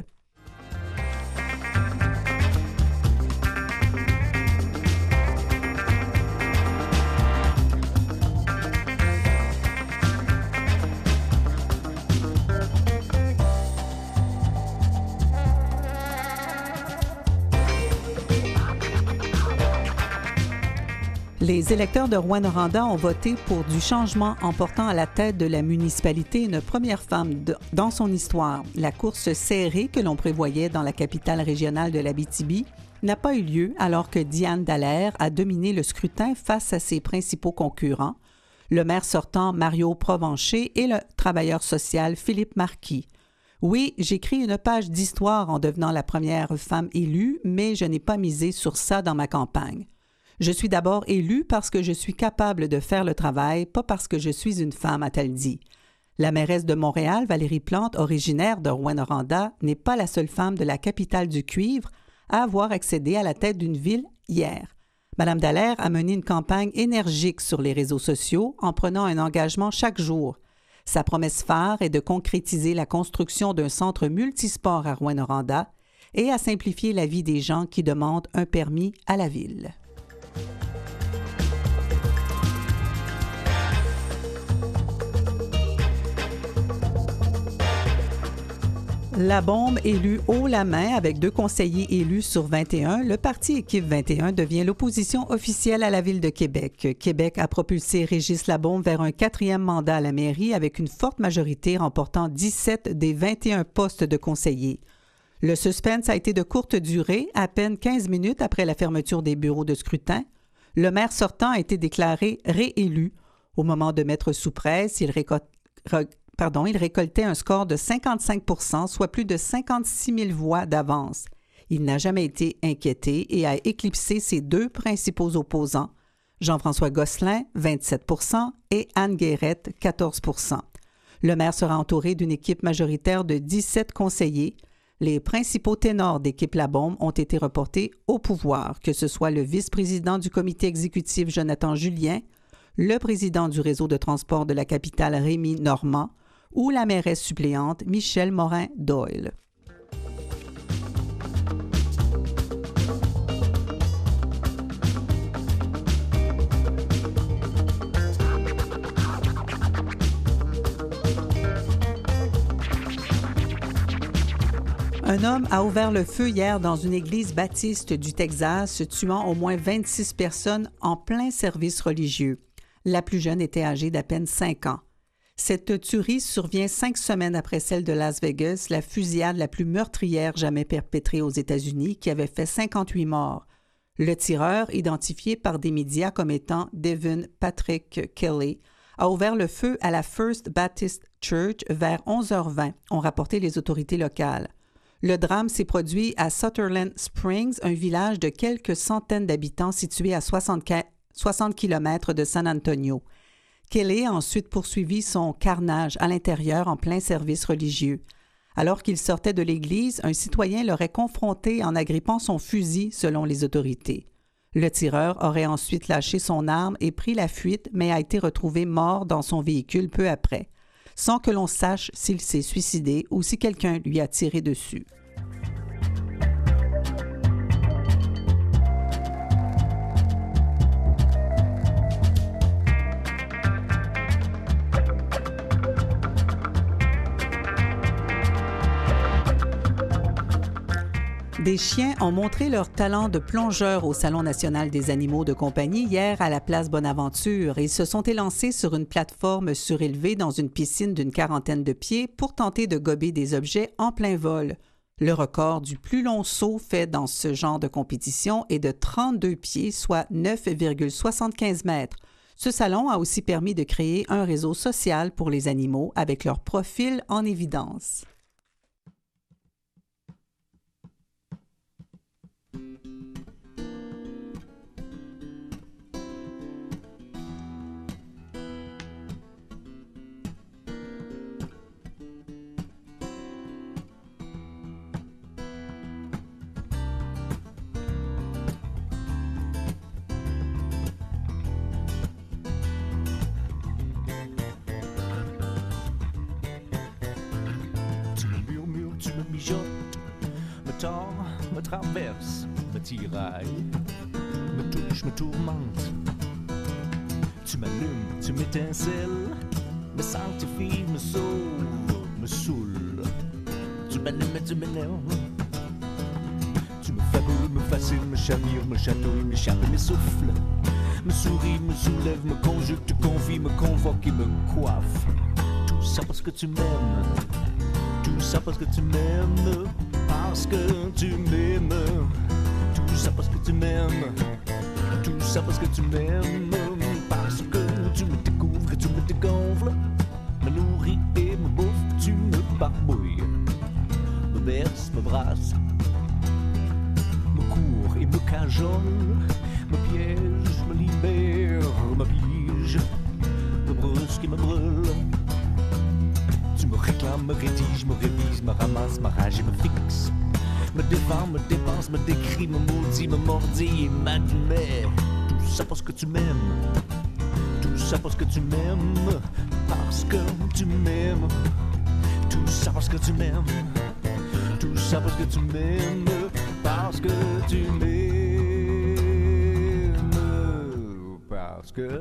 Les électeurs de Rouyn-Noranda ont voté pour du changement en portant à la tête de la municipalité une première femme de, dans son histoire. La course serrée que l'on prévoyait dans la capitale régionale de l'Abitibi n'a pas eu lieu alors que Diane Dallaire a dominé le scrutin face à ses principaux concurrents. le maire sortant Mario Provencher et le travailleur social Philippe Marquis. Oui, j'écris une page d'histoire en devenant la première femme élue, mais je n'ai pas misé sur ça dans ma campagne. Je suis d'abord élue parce que je suis capable de faire le travail, pas parce que je suis une femme, a-t-elle dit. La mairesse de Montréal, Valérie Plante, originaire de Rouyn-Noranda, n'est pas la seule femme de la capitale du cuivre à avoir accédé à la tête d'une ville hier. Madame Dallaire a mené une campagne énergique sur les réseaux sociaux en prenant un engagement chaque jour. Sa promesse phare est de concrétiser la construction d'un centre multisport à Rouyn-Noranda et à simplifier la vie des gens qui demandent un permis à la ville. La Bombe élu haut la main avec deux conseillers élus sur vingt et un, le parti Équipe vingt et un devient l'opposition officielle à la Ville de Québec. Québec a propulsé Régis Labaume vers un quatrième mandat à la mairie avec une forte majorité remportant dix-sept des vingt et un postes de conseillers. Le suspense a été de courte durée, à peine quinze minutes après la fermeture des bureaux de scrutin. Le maire sortant a été déclaré réélu. Au moment de mettre sous presse, il récolte Pardon, il récoltait un score de cinquante-cinq pour cent, soit plus de cinquante-six mille voix d'avance. Il n'a jamais été inquiété et a éclipsé ses deux principaux opposants, Jean-François Gosselin, vingt-sept pour cent, et Anne Guérette, quatorze pour cent. Le maire sera entouré d'une équipe majoritaire de dix-sept conseillers. Les principaux ténors d'Équipe Labaume ont été reportés au pouvoir, que ce soit le vice-président du comité exécutif Jonathan Julien, le président du réseau de transport de la capitale Rémi Normand, ou la mairesse suppléante Michelle Morin-Doyle. Un homme a ouvert le feu hier dans une église baptiste du Texas, tuant au moins vingt-six personnes en plein service religieux. La plus jeune était âgée d'à peine cinq ans. Cette tuerie survient cinq semaines après celle de Las Vegas, la fusillade la plus meurtrière jamais perpétrée aux États-Unis, qui avait fait cinquante-huit morts. Le tireur, identifié par des médias comme étant Devin Patrick Kelly, a ouvert le feu à la First Baptist Church vers onze heures vingt, ont rapporté les autorités locales. Le drame s'est produit à Sutherland Springs, un village de quelques centaines d'habitants situé à soixante kilomètres de San Antonio. Kelly a ensuite poursuivi son carnage à l'intérieur en plein service religieux. Alors qu'il sortait de l'église, un citoyen l'aurait confronté en agrippant son fusil, selon les autorités. Le tireur aurait ensuite lâché son arme et pris la fuite, mais a été retrouvé mort dans son véhicule peu après, sans que l'on sache s'il s'est suicidé ou si quelqu'un lui a tiré dessus. Des chiens ont montré leur talent de plongeur au Salon national des animaux de compagnie hier à la place Bonaventure. Ils se sont élancés sur une plateforme surélevée dans une piscine d'une quarantaine de pieds pour tenter de gober des objets en plein vol. Le record du plus long saut fait dans ce genre de compétition est de trente-deux pieds, soit neuf virgule soixante-quinze mètres. Ce salon a aussi permis de créer un réseau social pour les animaux avec leur profil en évidence. Me traverse, me tiraille, me touche, me tourmente. Tu m'allumes, tu m'étincelles, me sanctifie, me sauve, me saoule. Tu m'allumes et tu m'énerves. Tu me fabules, me fascines, me chavire, me chatouille, m'échappe, me souffle. Me souris, me soulève, me conjugue, te confie, me convoque et me coiffe. Tout ça parce que tu m'aimes. Tout ça parce que tu m'aimes. Parce que tu m'aimes, tout ça parce que tu m'aimes, tout ça parce que tu m'aimes, parce que tu me découvres tu me dégonfles, me nourris et me bouffe, tu me barbouilles, me berce, me brasse, me court et me cajole, me piège, me libère, me pige, me brusque et me brûle. Tu me réclames, me rédige, me révise, me ramasse, me rage et me fixe, me défend, me dépense, me décrit, me maudit, me mordit et m'admet. Tout ça parce que tu m'aimes, tout ça parce que tu m'aimes, parce que tu m'aimes, tout ça parce que tu m'aimes, tout ça parce que tu m'aimes, parce que tu m'aimes, parce que...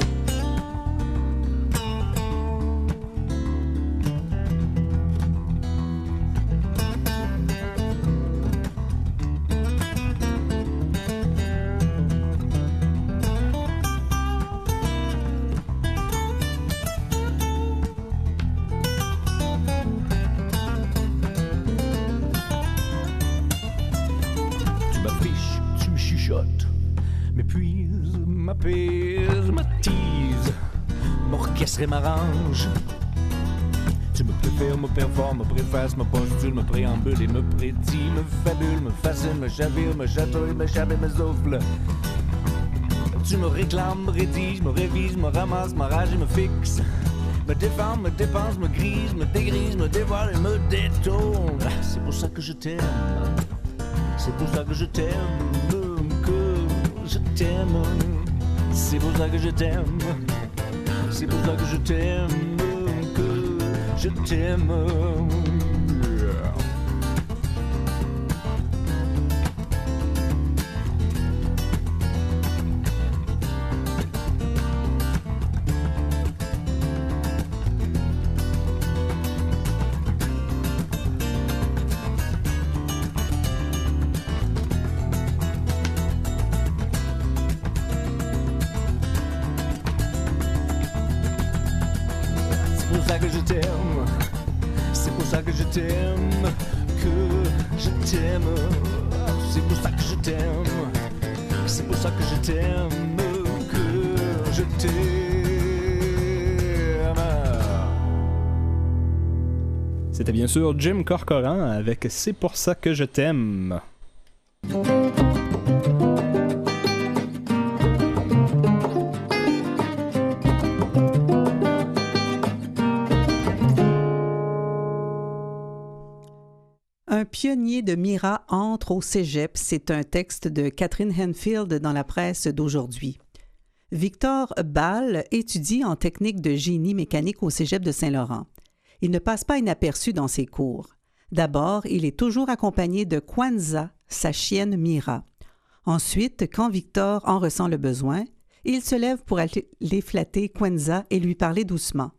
m'épuise, m'apaise, m'attise, m'orchestre et m'arrange. Tu me préfères, me performe, me préface, me postule, me préambule et me prédit, me fabule, me fascine, me chavire, me chatouille, me chape et me souffle. Tu me réclames, me rédige, me révise, me ramasse, m'arrache et me fixe, me défend, me dépense, me grise, me dégrise, me dévoile et me détourne. C'est pour ça que je t'aime, c'est pour ça que je t'aime, je t'aime, c'est pour ça que je t'aime, c'est pour ça que je t'aime, que je t'aime. C'est pour ça que je t'aime, c'est pour ça que je t'aime, que je t'aime, c'est pour ça que je t'aime, c'est pour ça que je t'aime, que je t'aime. C'était bien sûr Jim Corcoran avec C'est pour ça que je t'aime. Un pionnier de Mira entre au cégep, c'est un texte de Catherine Henfield dans la presse d'aujourd'hui. Victor Ball étudie en technique de génie mécanique au cégep de Saint-Laurent. Il ne passe pas inaperçu dans ses cours. D'abord, il est toujours accompagné de Kwanza, sa chienne Mira. Ensuite, quand Victor en ressent le besoin, il se lève pour aller flatter Kwanza et lui parler doucement.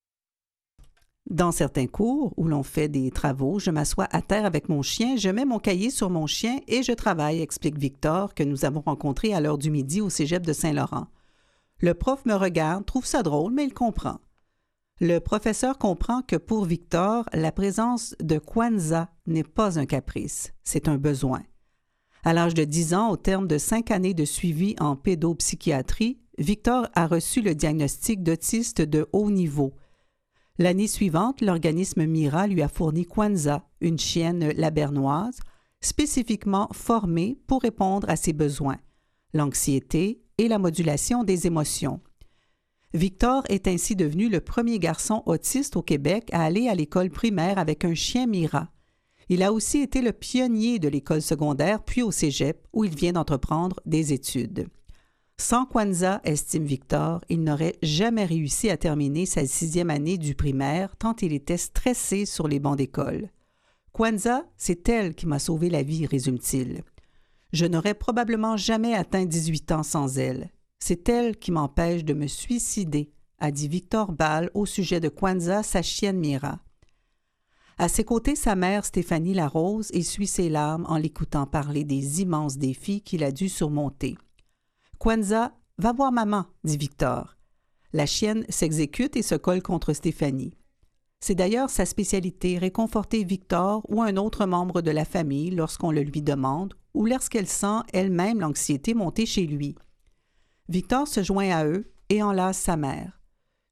Dans certains cours où l'on fait des travaux, je m'assois à terre avec mon chien, je mets mon cahier sur mon chien et je travaille, explique Victor, que nous avons rencontré à l'heure du midi au cégep de Saint-Laurent. Le prof me regarde, trouve ça drôle, mais il comprend. Le professeur comprend que pour Victor, la présence de Kwanza n'est pas un caprice, c'est un besoin. À l'âge de dix ans, au terme de cinq années de suivi en pédopsychiatrie, Victor a reçu le diagnostic d'autiste de haut niveau. L'année suivante, l'organisme Mira lui a fourni Kwanza, une chienne labernoise, spécifiquement formée pour répondre à ses besoins, l'anxiété et la modulation des émotions. Victor est ainsi devenu le premier garçon autiste au Québec à aller à l'école primaire avec un chien Mira. Il a aussi été le pionnier de l'école secondaire puis au cégep où il vient d'entreprendre des études. Sans Kwanza, estime Victor, il n'aurait jamais réussi à terminer sa sixième année du primaire tant il était stressé sur les bancs d'école. Kwanza, c'est elle qui m'a sauvé la vie, résume-t-il. Je n'aurais probablement jamais atteint dix-huit ans sans elle. C'est elle qui m'empêche de me suicider, a dit Victor Ball au sujet de Kwanza, sa chienne Mira. À ses côtés, sa mère Stéphanie Larose essuie ses larmes en l'écoutant parler des immenses défis qu'il a dû surmonter. Kwanza, va voir maman, dit Victor. La chienne s'exécute et se colle contre Stéphanie. C'est d'ailleurs sa spécialité, réconforter Victor ou un autre membre de la famille lorsqu'on le lui demande ou lorsqu'elle sent elle-même l'anxiété monter chez lui. Victor se joint à eux et enlace sa mère.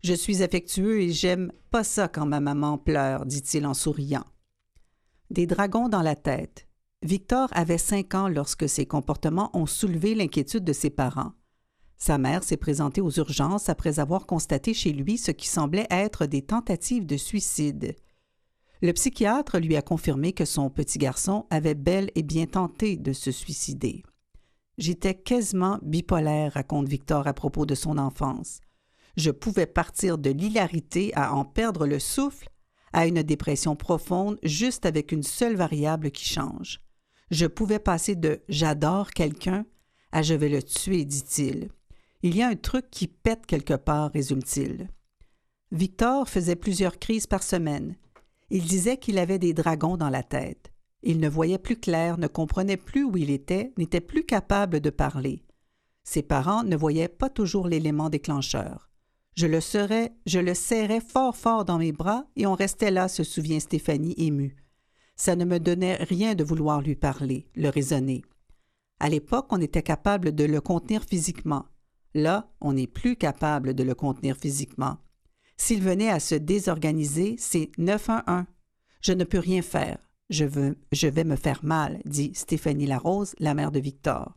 Je suis affectueux et j'aime pas ça quand ma maman pleure, dit-il en souriant. Des dragons dans la tête. Victor avait cinq ans lorsque ses comportements ont soulevé l'inquiétude de ses parents. Sa mère s'est présentée aux urgences après avoir constaté chez lui ce qui semblait être des tentatives de suicide. Le psychiatre lui a confirmé que son petit garçon avait bel et bien tenté de se suicider. « J'étais quasiment bipolaire », raconte Victor à propos de son enfance. « Je pouvais partir de l'hilarité à en perdre le souffle, à une dépression profonde juste avec une seule variable qui change. Je pouvais passer de « j'adore quelqu'un » à « je vais le tuer », dit-il. Il y a un truc qui pète quelque part, résume-t-il. Victor faisait plusieurs crises par semaine. Il disait qu'il avait des dragons dans la tête. Il ne voyait plus clair, ne comprenait plus où il était, n'était plus capable de parler. Ses parents ne voyaient pas toujours l'élément déclencheur. Je le serais, je le serrais fort fort dans mes bras et on restait là, se souvient Stéphanie émue. Ça ne me donnait rien de vouloir lui parler, le raisonner. À l'époque, on était capable de le contenir physiquement. Là, on n'est plus capable de le contenir physiquement. S'il venait à se désorganiser, c'est neuf un un. Je ne peux rien faire. Je, veux, je vais me faire mal, dit Stéphanie Larose, la mère de Victor.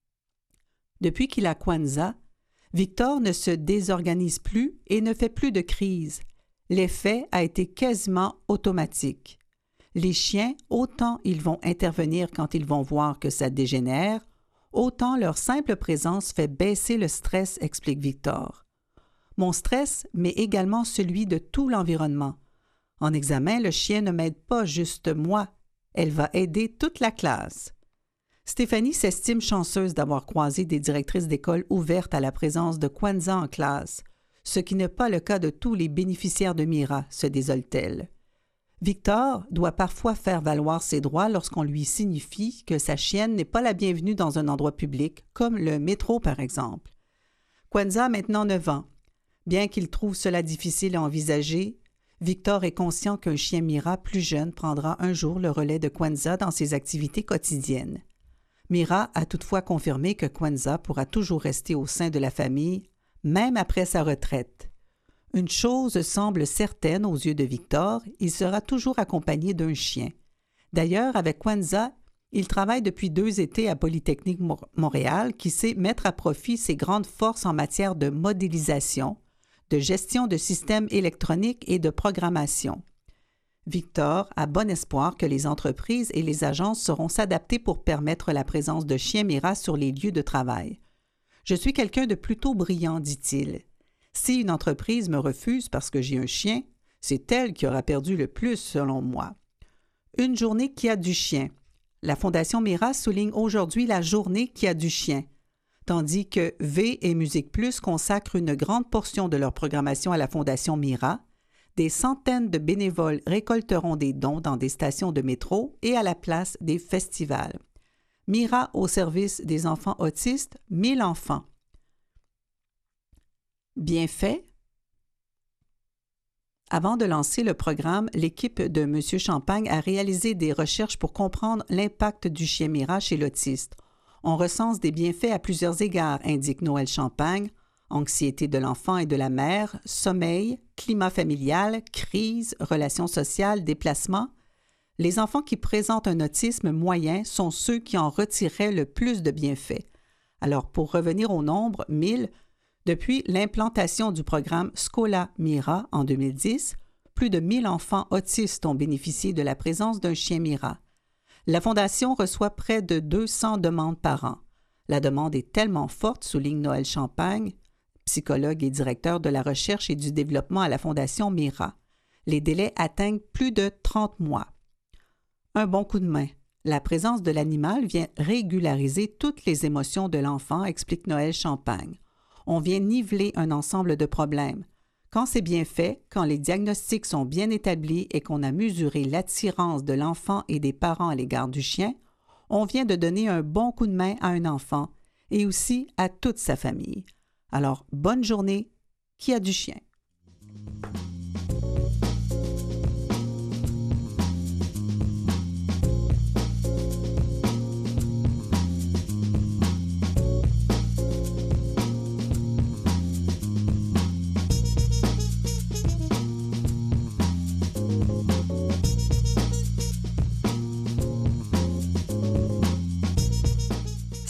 Depuis qu'il a Kwanzaa, Victor ne se désorganise plus et ne fait plus de crise. L'effet a été quasiment automatique. Les chiens, autant ils vont intervenir quand ils vont voir que ça dégénère, autant leur simple présence fait baisser le stress, explique Victor. Mon stress, mais également celui de tout l'environnement. En examen, le chien ne m'aide pas juste moi, elle va aider toute la classe. Stéphanie s'estime chanceuse d'avoir croisé des directrices d'école ouvertes à la présence de Kwanzaa en classe, ce qui n'est pas le cas de tous les bénéficiaires de Mira, se désole-t-elle. Victor doit parfois faire valoir ses droits lorsqu'on lui signifie que sa chienne n'est pas la bienvenue dans un endroit public, comme le métro par exemple. Kwanzaa a maintenant neuf ans. Bien qu'il trouve cela difficile à envisager, Victor est conscient qu'un chien Mira plus jeune prendra un jour le relais de Kwanzaa dans ses activités quotidiennes. Mira a toutefois confirmé que Kwanzaa pourra toujours rester au sein de la famille, même après sa retraite. Une chose semble certaine aux yeux de Victor, il sera toujours accompagné d'un chien. D'ailleurs, avec Kwanzaa, il travaille depuis deux étés à Polytechnique Montréal qui sait mettre à profit ses grandes forces en matière de modélisation, de gestion de systèmes électroniques et de programmation. Victor a bon espoir que les entreprises et les agences sauront s'adapter pour permettre la présence de chiens Mira sur les lieux de travail. « Je suis quelqu'un de plutôt brillant, dit-il. Si une entreprise me refuse parce que j'ai un chien, c'est elle qui aura perdu le plus, selon moi. » Une journée qui a du chien. La Fondation Mira souligne aujourd'hui la journée qui a du chien, tandis que V et Musique Plus consacrent une grande portion de leur programmation à la Fondation Mira. Des centaines de bénévoles récolteront des dons dans des stations de métro et à la place des festivals. Mira au service des enfants autistes, mille enfants. Bien fait. Avant de lancer le programme, l'équipe de M. Champagne a réalisé des recherches pour comprendre l'impact du chien Mira chez l'autiste. On recense des bienfaits à plusieurs égards, indique Noël Champagne. Anxiété de l'enfant et de la mère, sommeil, climat familial, crise, relations sociales, déplacement. Les enfants qui présentent un autisme moyen sont ceux qui en retireraient le plus de bienfaits. Alors, pour revenir au nombre, mille, depuis l'implantation du programme Scola Mira en deux mille dix, plus de mille enfants autistes ont bénéficié de la présence d'un chien Mira. La Fondation reçoit près de deux cents demandes par an. La demande est tellement forte, souligne Noël Champagne, psychologue et directeur de la recherche et du développement à la Fondation Mira. Les délais atteignent plus de trente mois. Un bon coup de main. La présence de l'animal vient régulariser toutes les émotions de l'enfant, explique Noël Champagne. On vient niveler un ensemble de problèmes. Quand c'est bien fait, quand les diagnostics sont bien établis et qu'on a mesuré l'attirance de l'enfant et des parents à l'égard du chien, on vient de donner un bon coup de main à un enfant et aussi à toute sa famille. Alors, bonne journée, qui a du chien.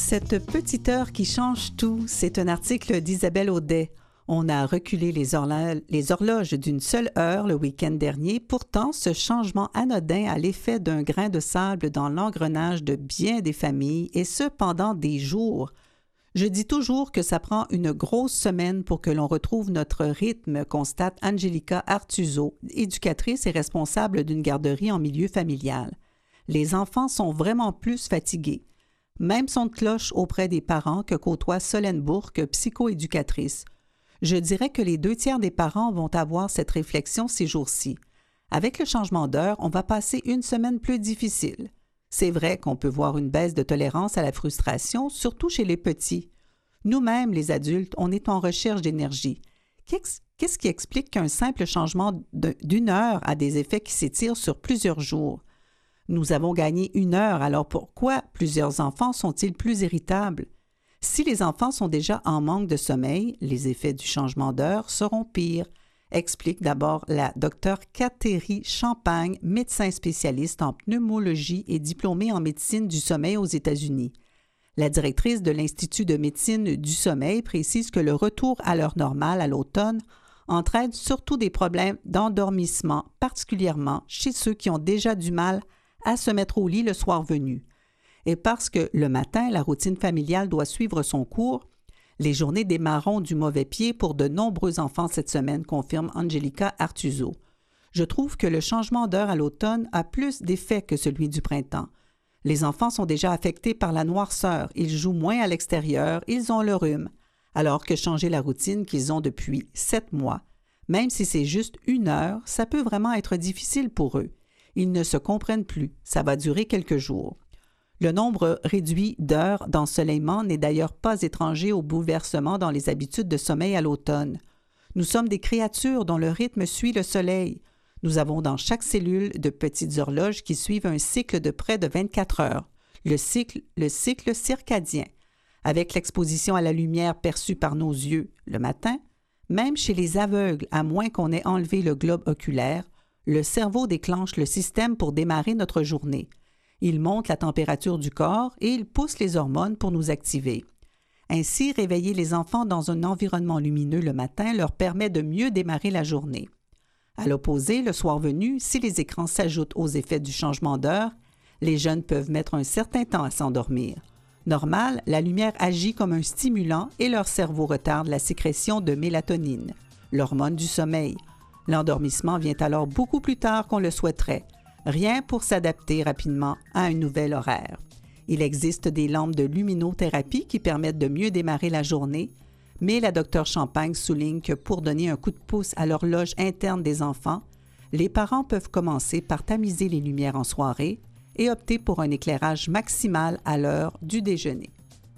Cette petite heure qui change tout, c'est un article d'Isabelle Audet. On a reculé les, horla- les horloges d'une seule heure le week-end dernier. Pourtant, ce changement anodin a l'effet d'un grain de sable dans l'engrenage de bien des familles, et ce pendant des jours. Je dis toujours que ça prend une grosse semaine pour que l'on retrouve notre rythme, constate Angelica Artuso, éducatrice et responsable d'une garderie en milieu familial. Les enfants sont vraiment plus fatigués. Même son de cloche auprès des parents que côtoie Solène Bourque, psychoéducatrice. Je dirais que les deux tiers des parents vont avoir cette réflexion ces jours-ci. Avec le changement d'heure, on va passer une semaine plus difficile. C'est vrai qu'on peut voir une baisse de tolérance à la frustration, surtout chez les petits. Nous-mêmes, les adultes, on est en recherche d'énergie. Qu'est-ce qui explique qu'un simple changement d'une heure a des effets qui s'étirent sur plusieurs jours? Nous avons gagné une heure, alors pourquoi plusieurs enfants sont-ils plus irritables? Si les enfants sont déjà en manque de sommeil, les effets du changement d'heure seront pires, explique d'abord la docteure Catherine Champagne, médecin spécialiste en pneumologie et diplômée en médecine du sommeil aux États-Unis. La directrice de l'Institut de médecine du sommeil précise que le retour à l'heure normale à l'automne entraîne surtout des problèmes d'endormissement, particulièrement chez ceux qui ont déjà du mal à se mettre au lit le soir venu. Et parce que le matin, la routine familiale doit suivre son cours, les journées démarreront du mauvais pied pour de nombreux enfants cette semaine, confirme Angelica Artuso. Je trouve que le changement d'heure à l'automne a plus d'effet que celui du printemps. Les enfants sont déjà affectés par la noirceur, ils jouent moins à l'extérieur, ils ont le rhume, alors que changer la routine qu'ils ont depuis sept mois, même si c'est juste une heure, ça peut vraiment être difficile pour eux. Ils ne se comprennent plus, ça va durer quelques jours. Le nombre réduit d'heures d'ensoleillement n'est d'ailleurs pas étranger au bouleversement dans les habitudes de sommeil à l'automne. Nous sommes des créatures dont le rythme suit le soleil. Nous avons dans chaque cellule de petites horloges qui suivent un cycle de près de vingt-quatre heures, le cycle, le cycle circadien. Avec l'exposition à la lumière perçue par nos yeux le matin, même chez les aveugles, à moins qu'on ait enlevé le globe oculaire, le cerveau déclenche le système pour démarrer notre journée. Il monte la température du corps et il pousse les hormones pour nous activer. Ainsi, réveiller les enfants dans un environnement lumineux le matin leur permet de mieux démarrer la journée. À l'opposé, le soir venu, si les écrans s'ajoutent aux effets du changement d'heure, les jeunes peuvent mettre un certain temps à s'endormir. Normal, la lumière agit comme un stimulant et leur cerveau retarde la sécrétion de mélatonine, l'hormone du sommeil. L'endormissement vient alors beaucoup plus tard qu'on le souhaiterait, rien pour s'adapter rapidement à un nouvel horaire. Il existe des lampes de luminothérapie qui permettent de mieux démarrer la journée, mais la docteure Champagne souligne que pour donner un coup de pouce à l'horloge interne des enfants, les parents peuvent commencer par tamiser les lumières en soirée et opter pour un éclairage maximal à l'heure du déjeuner.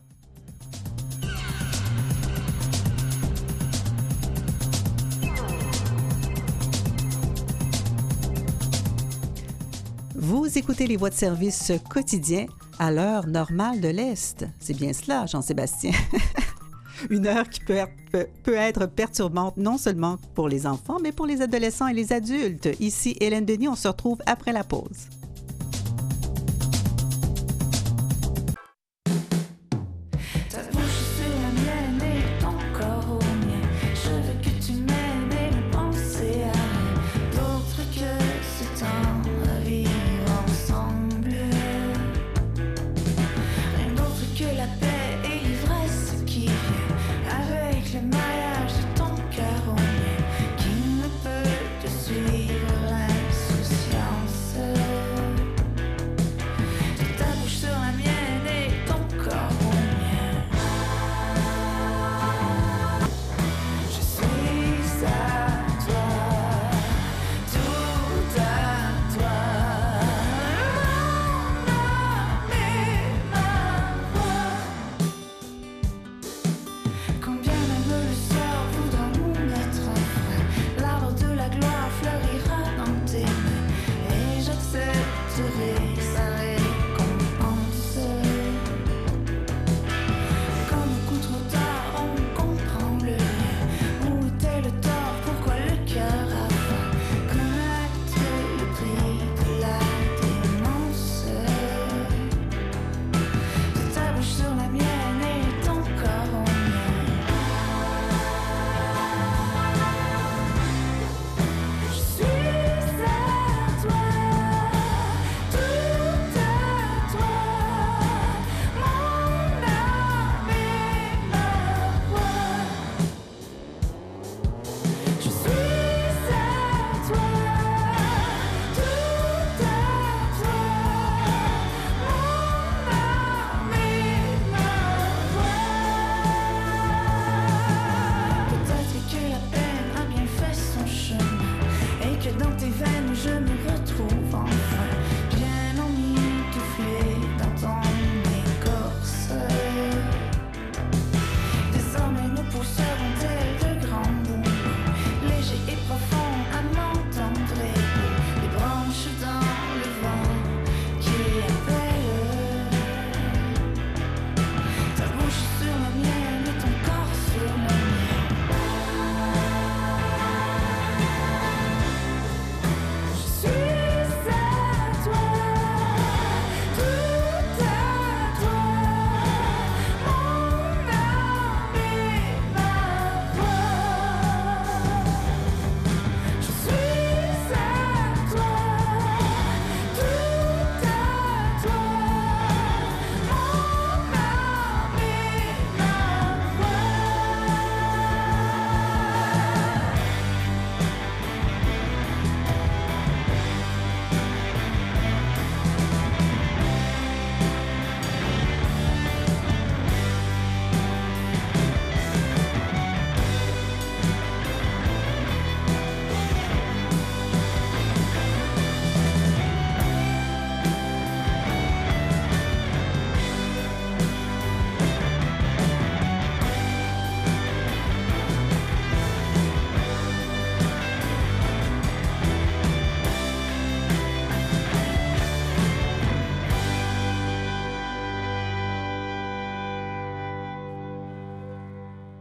Vous écoutez les voies de service quotidiens à l'heure normale de l'Est. C'est bien cela, Jean-Sébastien. Une heure qui peut être, peut, peut être perturbante non seulement pour les enfants, mais pour les adolescents et les adultes. Ici, Hélène Denis, on se retrouve après la pause. Qui ne peut te suivre l'insouciance.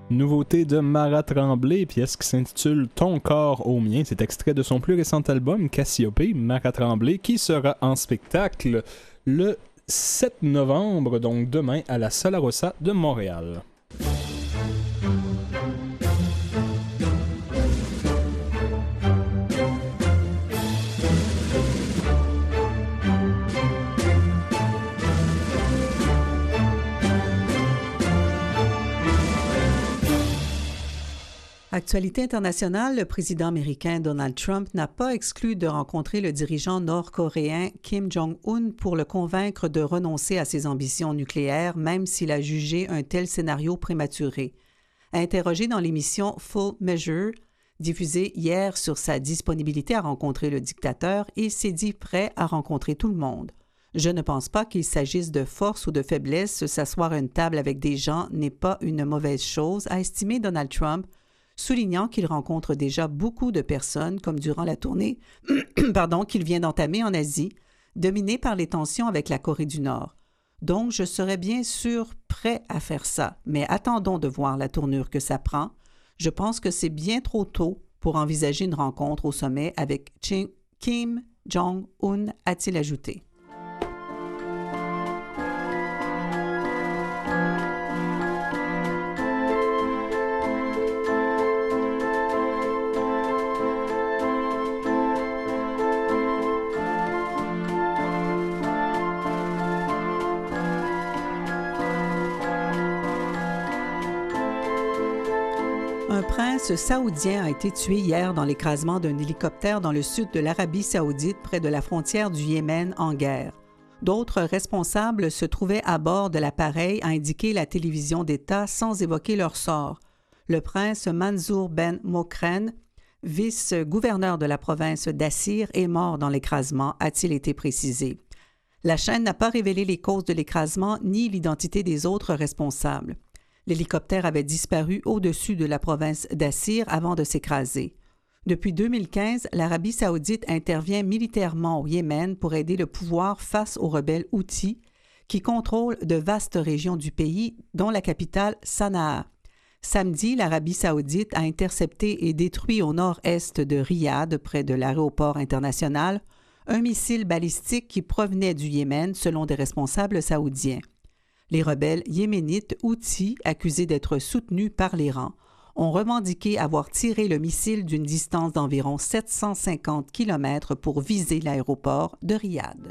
Nouveauté de Mara Tremblay, pièce qui s'intitule Ton corps au mien. C'est extrait de son plus récent album, Cassiopée, Mara Tremblay, qui sera en spectacle le sept novembre, donc demain, à la Sala Rossa de Montréal. Actualité internationale, le président américain Donald Trump n'a pas exclu de rencontrer le dirigeant nord-coréen Kim Jong-un pour le convaincre de renoncer à ses ambitions nucléaires, même s'il a jugé un tel scénario prématuré. Interrogé dans l'émission Full Measure, diffusée hier sur sa disponibilité à rencontrer le dictateur, il s'est dit prêt à rencontrer tout le monde. « Je ne pense pas qu'il s'agisse de force ou de faiblesse. S'asseoir à une table avec des gens n'est pas une mauvaise chose », a estimé Donald Trump, soulignant qu'il rencontre déjà beaucoup de personnes, comme durant la tournée pardon, qu'il vient d'entamer en Asie, dominée par les tensions avec la Corée du Nord. Donc, je serais bien sûr prêt à faire ça, mais attendons de voir la tournure que ça prend. Je pense que c'est bien trop tôt pour envisager une rencontre au sommet avec Kim Jong-un, a-t-il ajouté. Un prince saoudien a été tué hier dans l'écrasement d'un hélicoptère dans le sud de l'Arabie saoudite près de la frontière du Yémen en guerre. D'autres responsables se trouvaient à bord de l'appareil, a indiqué la télévision d'État sans évoquer leur sort. Le prince Mansour Ben Mokren, vice-gouverneur de la province d'Assir, est mort dans l'écrasement, a-t-il été précisé. La chaîne n'a pas révélé les causes de l'écrasement ni l'identité des autres responsables. L'hélicoptère avait disparu au-dessus de la province d'Assir avant de s'écraser. Depuis deux mille quinze, l'Arabie saoudite intervient militairement au Yémen pour aider le pouvoir face aux rebelles Houthis qui contrôlent de vastes régions du pays, dont la capitale Sanaa. Samedi, l'Arabie saoudite a intercepté et détruit au nord-est de Riyad, près de l'aéroport international, un missile balistique qui provenait du Yémen selon des responsables saoudiens. Les rebelles yéménites Houthis, accusés d'être soutenus par l'Iran, ont revendiqué avoir tiré le missile d'une distance d'environ sept cent cinquante kilomètres pour viser l'aéroport de Riyad.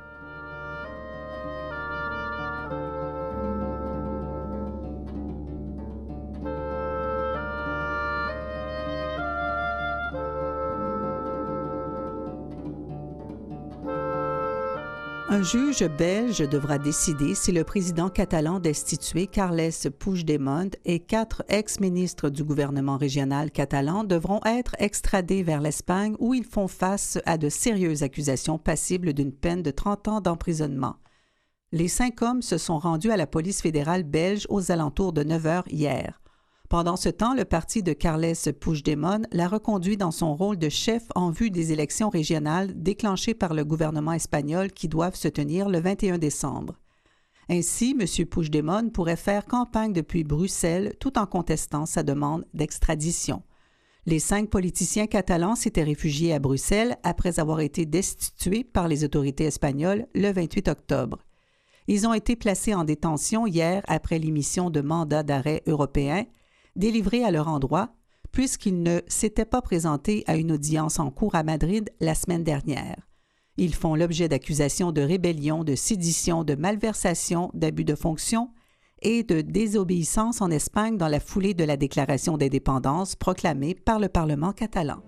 Un juge belge devra décider si le président catalan destitué Carles Puigdemont et quatre ex-ministres du gouvernement régional catalan devront être extradés vers l'Espagne où ils font face à de sérieuses accusations passibles d'une peine de trente ans d'emprisonnement. Les cinq hommes se sont rendus à la police fédérale belge aux alentours de neuf heures hier. Pendant ce temps, le parti de Carles Puigdemont l'a reconduit dans son rôle de chef en vue des élections régionales déclenchées par le gouvernement espagnol qui doivent se tenir le vingt et un décembre. Ainsi, M. Puigdemont pourrait faire campagne depuis Bruxelles tout en contestant sa demande d'extradition. Les cinq politiciens catalans s'étaient réfugiés à Bruxelles après avoir été destitués par les autorités espagnoles le vingt-huit octobre. Ils ont été placés en détention hier après l'émission de mandat d'arrêt européen délivré à leur endroit, puisqu'ils ne s'étaient pas présentés à une audience en cours à Madrid la semaine dernière. Ils font l'objet d'accusations de rébellion, de sédition, de malversation, d'abus de fonction et de désobéissance en Espagne dans la foulée de la déclaration d'indépendance proclamée par le Parlement catalan.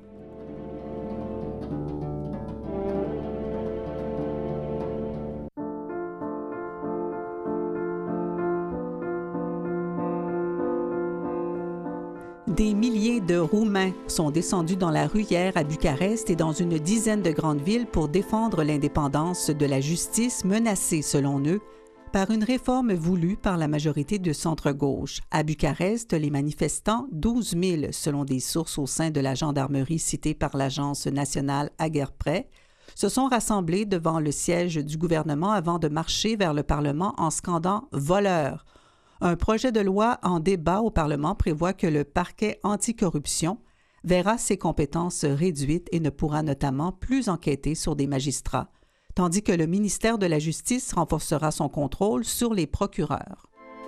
Des milliers de Roumains sont descendus dans la rue hier à Bucarest et dans une dizaine de grandes villes pour défendre l'indépendance de la justice menacée, selon eux, par une réforme voulue par la majorité de centre-gauche. À Bucarest, les manifestants, douze mille selon des sources au sein de la gendarmerie citée par l'Agence nationale Aguerpret, se sont rassemblés devant le siège du gouvernement avant de marcher vers le Parlement en scandant « voleurs ». Un projet de loi en débat au Parlement prévoit que le parquet anticorruption verra ses compétences réduites et ne pourra notamment plus enquêter sur des magistrats, tandis que le ministère de la Justice renforcera son contrôle sur les procureurs.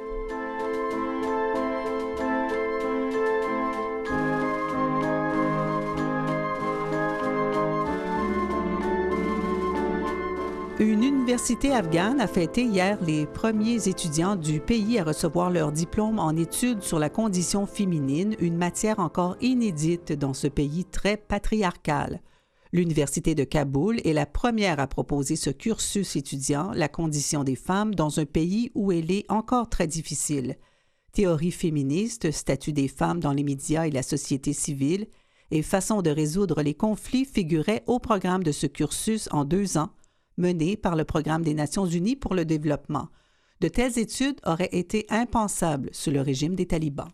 Une université afghane a fêté hier les premiers étudiants du pays à recevoir leur diplôme en études sur la condition féminine, une matière encore inédite dans ce pays très patriarcal. L'Université de Kaboul est la première à proposer ce cursus étudiant, la condition des femmes, dans un pays où elle est encore très difficile. Théorie féministe, statut des femmes dans les médias et la société civile, et façon de résoudre les conflits figuraient au programme de ce cursus en deux ans, mené par le Programme des Nations unies pour le développement. De telles études auraient été impensables sous le régime des talibans.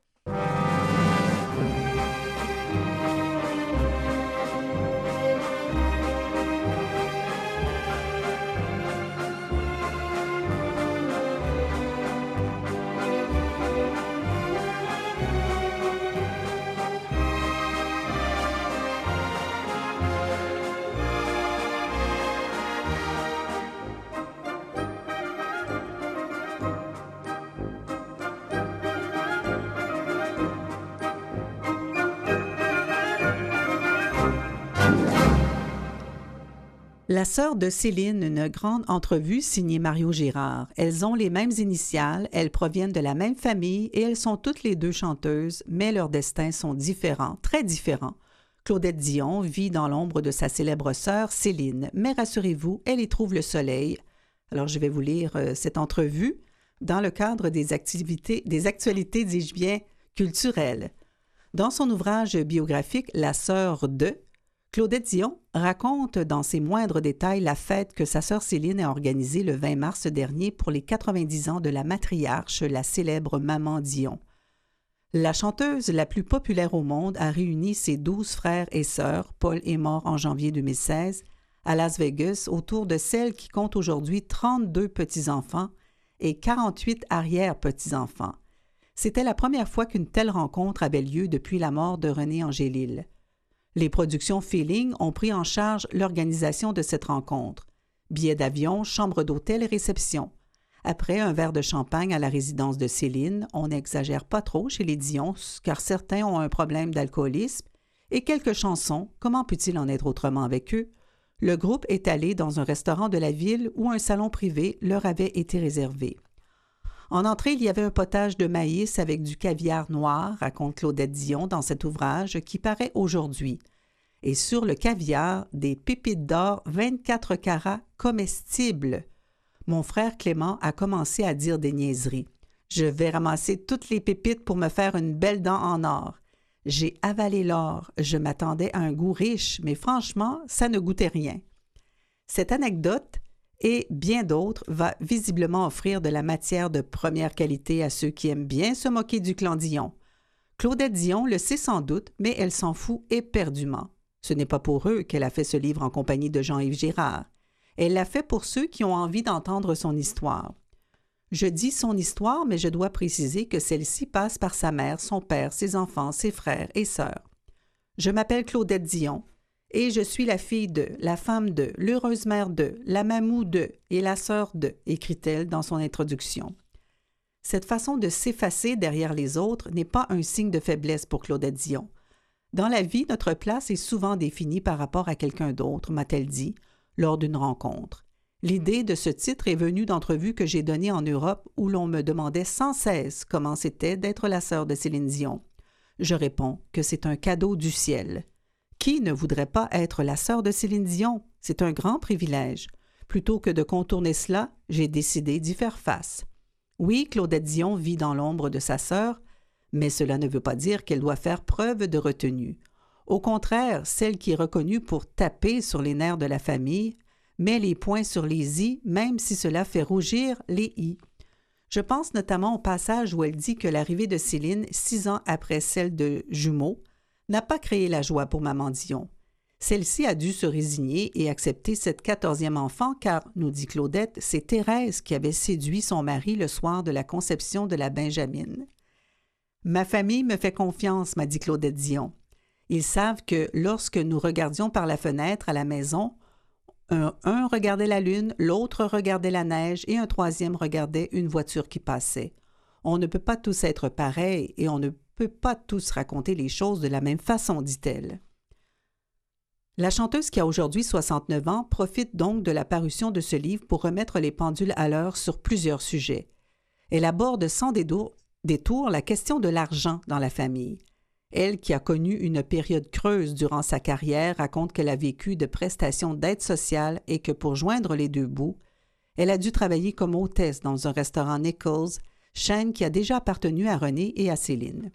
La sœur de Céline, une grande entrevue signée Mario Girard. Elles ont les mêmes initiales, elles proviennent de la même famille et elles sont toutes les deux chanteuses, mais leurs destins sont différents, très différents. Claudette Dion vit dans l'ombre de sa célèbre sœur Céline, mais rassurez-vous, elle y trouve le soleil. Alors je vais vous lire euh, cette entrevue dans le cadre des activités, des actualités, dis-je bien, culturelles. Dans son ouvrage biographique « La sœur de », Claudette Dion raconte dans ses moindres détails la fête que sa sœur Céline a organisée le vingt mars dernier pour les quatre-vingt-dix ans de la matriarche, la célèbre Maman Dion. La chanteuse la plus populaire au monde a réuni ses douze frères et sœurs, Paul est mort en janvier deux mille seize, à Las Vegas autour de celle qui compte aujourd'hui trente-deux petits-enfants et quarante-huit arrière-petits-enfants. C'était la première fois qu'une telle rencontre avait lieu depuis la mort de René Angélil. Les productions Feeling ont pris en charge l'organisation de cette rencontre. Billets d'avion, chambre d'hôtel et réception. Après un verre de champagne à la résidence de Céline, on n'exagère pas trop chez les Dion, car certains ont un problème d'alcoolisme, et quelques chansons, comment peut-il en être autrement avec eux? Le groupe est allé dans un restaurant de la ville où un salon privé leur avait été réservé. En entrée, il y avait un potage de maïs avec du caviar noir, raconte Claudette Dion dans cet ouvrage qui paraît aujourd'hui. Et sur le caviar, des pépites d'or vingt-quatre carats comestibles. Mon frère Clément a commencé à dire des niaiseries. Je vais ramasser toutes les pépites pour me faire une belle dent en or. J'ai avalé l'or. Je m'attendais à un goût riche, mais franchement, ça ne goûtait rien. Cette anecdote et bien d'autres va visiblement offrir de la matière de première qualité à ceux qui aiment bien se moquer du clan Dion. Claudette Dion le sait sans doute, mais elle s'en fout éperdument. Ce n'est pas pour eux qu'elle a fait ce livre en compagnie de Jean-Yves Girard. Elle l'a fait pour ceux qui ont envie d'entendre son histoire. Je dis son histoire, mais je dois préciser que celle-ci passe par sa mère, son père, ses enfants, ses frères et sœurs. Je m'appelle Claudette Dion. Et je suis la fille de, la femme de, l'heureuse mère de, la mamou de et la sœur de, écrit-elle dans son introduction. Cette façon de s'effacer derrière les autres n'est pas un signe de faiblesse pour Claudette Dion. Dans la vie, notre place est souvent définie par rapport à quelqu'un d'autre, m'a-t-elle dit, lors d'une rencontre. L'idée de ce titre est venue d'entrevues que j'ai données en Europe où l'on me demandait sans cesse comment c'était d'être la sœur de Céline Dion. Je réponds que c'est un cadeau du ciel. Qui ne voudrait pas être la sœur de Céline Dion? C'est un grand privilège. Plutôt que de contourner cela, j'ai décidé d'y faire face. Oui, Claudette Dion vit dans l'ombre de sa sœur, mais cela ne veut pas dire qu'elle doit faire preuve de retenue. Au contraire, celle qui est reconnue pour taper sur les nerfs de la famille met les points sur les i, même si cela fait rougir les i. Je pense notamment au passage où elle dit que l'arrivée de Céline, six ans après celle de Jumeaux, n'a pas créé la joie pour Maman Dion. Celle-ci a dû se résigner et accepter cette quatorzième enfant car, nous dit Claudette, c'est Thérèse qui avait séduit son mari le soir de la conception de la Benjamine. « Ma famille me fait confiance, m'a dit Claudette Dion. Ils savent que lorsque nous regardions par la fenêtre à la maison, un, un regardait la lune, l'autre regardait la neige et un troisième regardait une voiture qui passait. On ne peut pas tous être pareils et on ne peut pas tous raconter les choses de la même façon, dit-elle. » La chanteuse qui a aujourd'hui soixante-neuf ans profite donc de la parution de ce livre pour remettre les pendules à l'heure sur plusieurs sujets. Elle aborde sans détour, détour la question de l'argent dans la famille. Elle, qui a connu une période creuse durant sa carrière, raconte qu'elle a vécu de prestations d'aide sociale et que pour joindre les deux bouts, elle a dû travailler comme hôtesse dans un restaurant Nichols, chaîne qui a déjà appartenu à René et à Céline.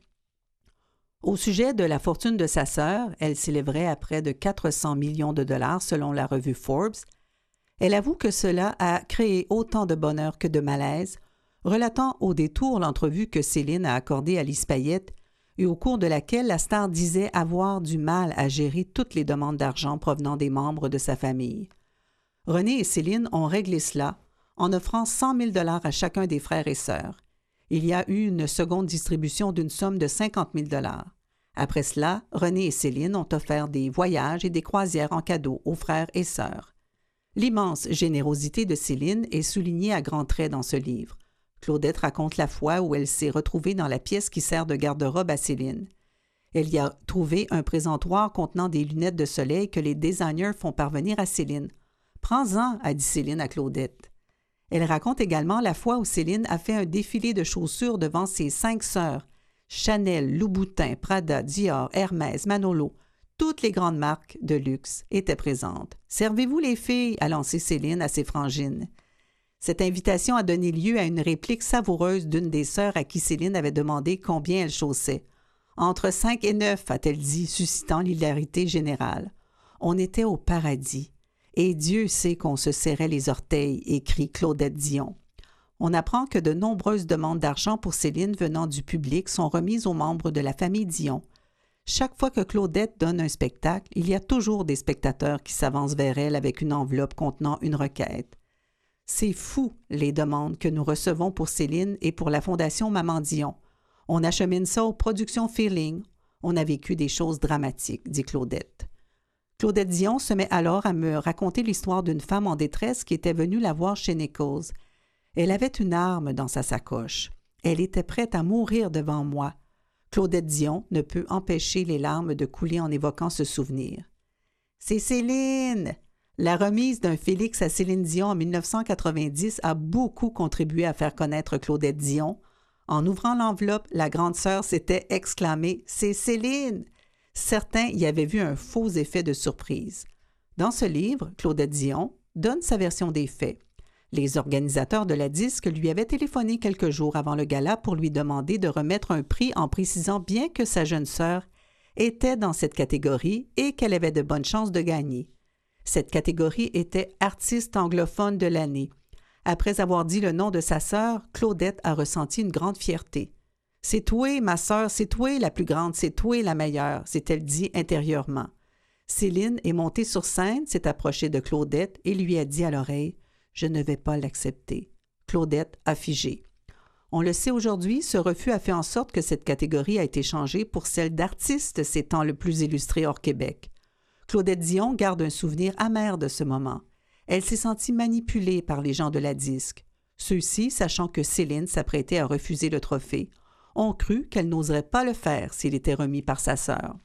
Au sujet de la fortune de sa sœur, elle s'élèverait à près de quatre cents millions de dollars selon la revue Forbes. Elle avoue que cela a créé autant de bonheur que de malaise, relatant au détour l'entrevue que Céline a accordée à Lise Payette et au cours de laquelle la star disait avoir du mal à gérer toutes les demandes d'argent provenant des membres de sa famille. René et Céline ont réglé cela en offrant cent mille dollars à chacun des frères et sœurs. Il y a eu une seconde distribution d'une somme de cinquante mille dollars. Après cela, René et Céline ont offert des voyages et des croisières en cadeau aux frères et sœurs. L'immense générosité de Céline est soulignée à grands traits dans ce livre. Claudette raconte la fois où elle s'est retrouvée dans la pièce qui sert de garde-robe à Céline. Elle y a trouvé un présentoir contenant des lunettes de soleil que les designers font parvenir à Céline. « Prends-en », a dit Céline à Claudette. Elle raconte également la fois où Céline a fait un défilé de chaussures devant ses cinq sœurs. Chanel, Louboutin, Prada, Dior, Hermès, Manolo, toutes les grandes marques de luxe étaient présentes. « Servez-vous les filles » a lancé Céline à ses frangines. Cette invitation a donné lieu à une réplique savoureuse d'une des sœurs à qui Céline avait demandé combien elle chaussait. « Entre cinq et neuf » a-t-elle dit, suscitant l'hilarité générale. On était au paradis. Et Dieu sait qu'on se serrait les orteils, écrit Claudette Dion. On apprend que de nombreuses demandes d'argent pour Céline venant du public sont remises aux membres de la famille Dion. Chaque fois que Claudette donne un spectacle, il y a toujours des spectateurs qui s'avancent vers elle avec une enveloppe contenant une requête. C'est fou, les demandes que nous recevons pour Céline et pour la Fondation Maman Dion. On achemine ça aux productions Feeling. On a vécu des choses dramatiques, dit Claudette. Claudette Dion se met alors à me raconter l'histoire d'une femme en détresse qui était venue la voir chez Nichols. Elle avait une arme dans sa sacoche. Elle était prête à mourir devant moi. Claudette Dion ne peut empêcher les larmes de couler en évoquant ce souvenir. « C'est Céline! » La remise d'un Félix à Céline Dion en mille neuf cent quatre-vingt-dix a beaucoup contribué à faire connaître Claudette Dion. En ouvrant l'enveloppe, la grande sœur s'était exclamée « C'est Céline! » Certains y avaient vu un faux effet de surprise. Dans ce livre, Claudette Dion donne sa version des faits. Les organisateurs de la disque lui avaient téléphoné quelques jours avant le gala pour lui demander de remettre un prix en précisant bien que sa jeune sœur était dans cette catégorie et qu'elle avait de bonnes chances de gagner. Cette catégorie était artiste anglophone de l'année. Après avoir dit le nom de sa sœur, Claudette a ressenti une grande fierté. « C'est toi, ma sœur, c'est toi la plus grande, c'est toi la meilleure », s'est-elle dit intérieurement. Céline est montée sur scène, s'est approchée de Claudette et lui a dit à l'oreille « Je ne vais pas l'accepter ». Claudette a figé. On le sait aujourd'hui, ce refus a fait en sorte que cette catégorie a été changée pour celle d'artiste s'étant le plus illustré hors Québec. Claudette Dion garde un souvenir amer de ce moment. Elle s'est sentie manipulée par les gens de la disque. Ceux-ci, sachant que Céline s'apprêtait à refuser le trophée, ont cru qu'elle n'oserait pas le faire s'il était remis par sa sœur.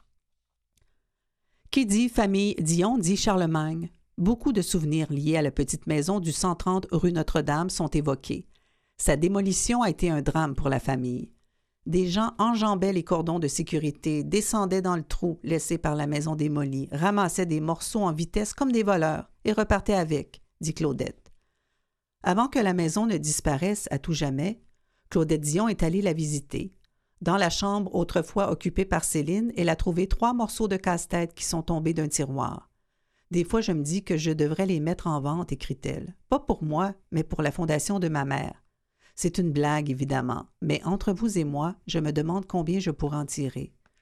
Qui dit famille Dion dit Charlemagne. Beaucoup de souvenirs liés à la petite maison du cent trente rue Notre-Dame sont évoqués. Sa démolition a été un drame pour la famille. Des gens enjambaient les cordons de sécurité, descendaient dans le trou laissé par la maison démolie, ramassaient des morceaux en vitesse comme des voleurs et repartaient avec, dit Claudette. Avant que la maison ne disparaisse à tout jamais, Claudette Dion est allée la visiter. Dans la chambre autrefois occupée par Céline, elle a trouvé trois morceaux de casse-tête qui sont tombés d'un tiroir. Des fois, je me dis que je devrais les mettre en vente, écrit-elle. Pas pour moi, mais pour la fondation de ma mère. C'est une blague, évidemment, mais entre vous et moi, je me demande combien je pourrais en tirer.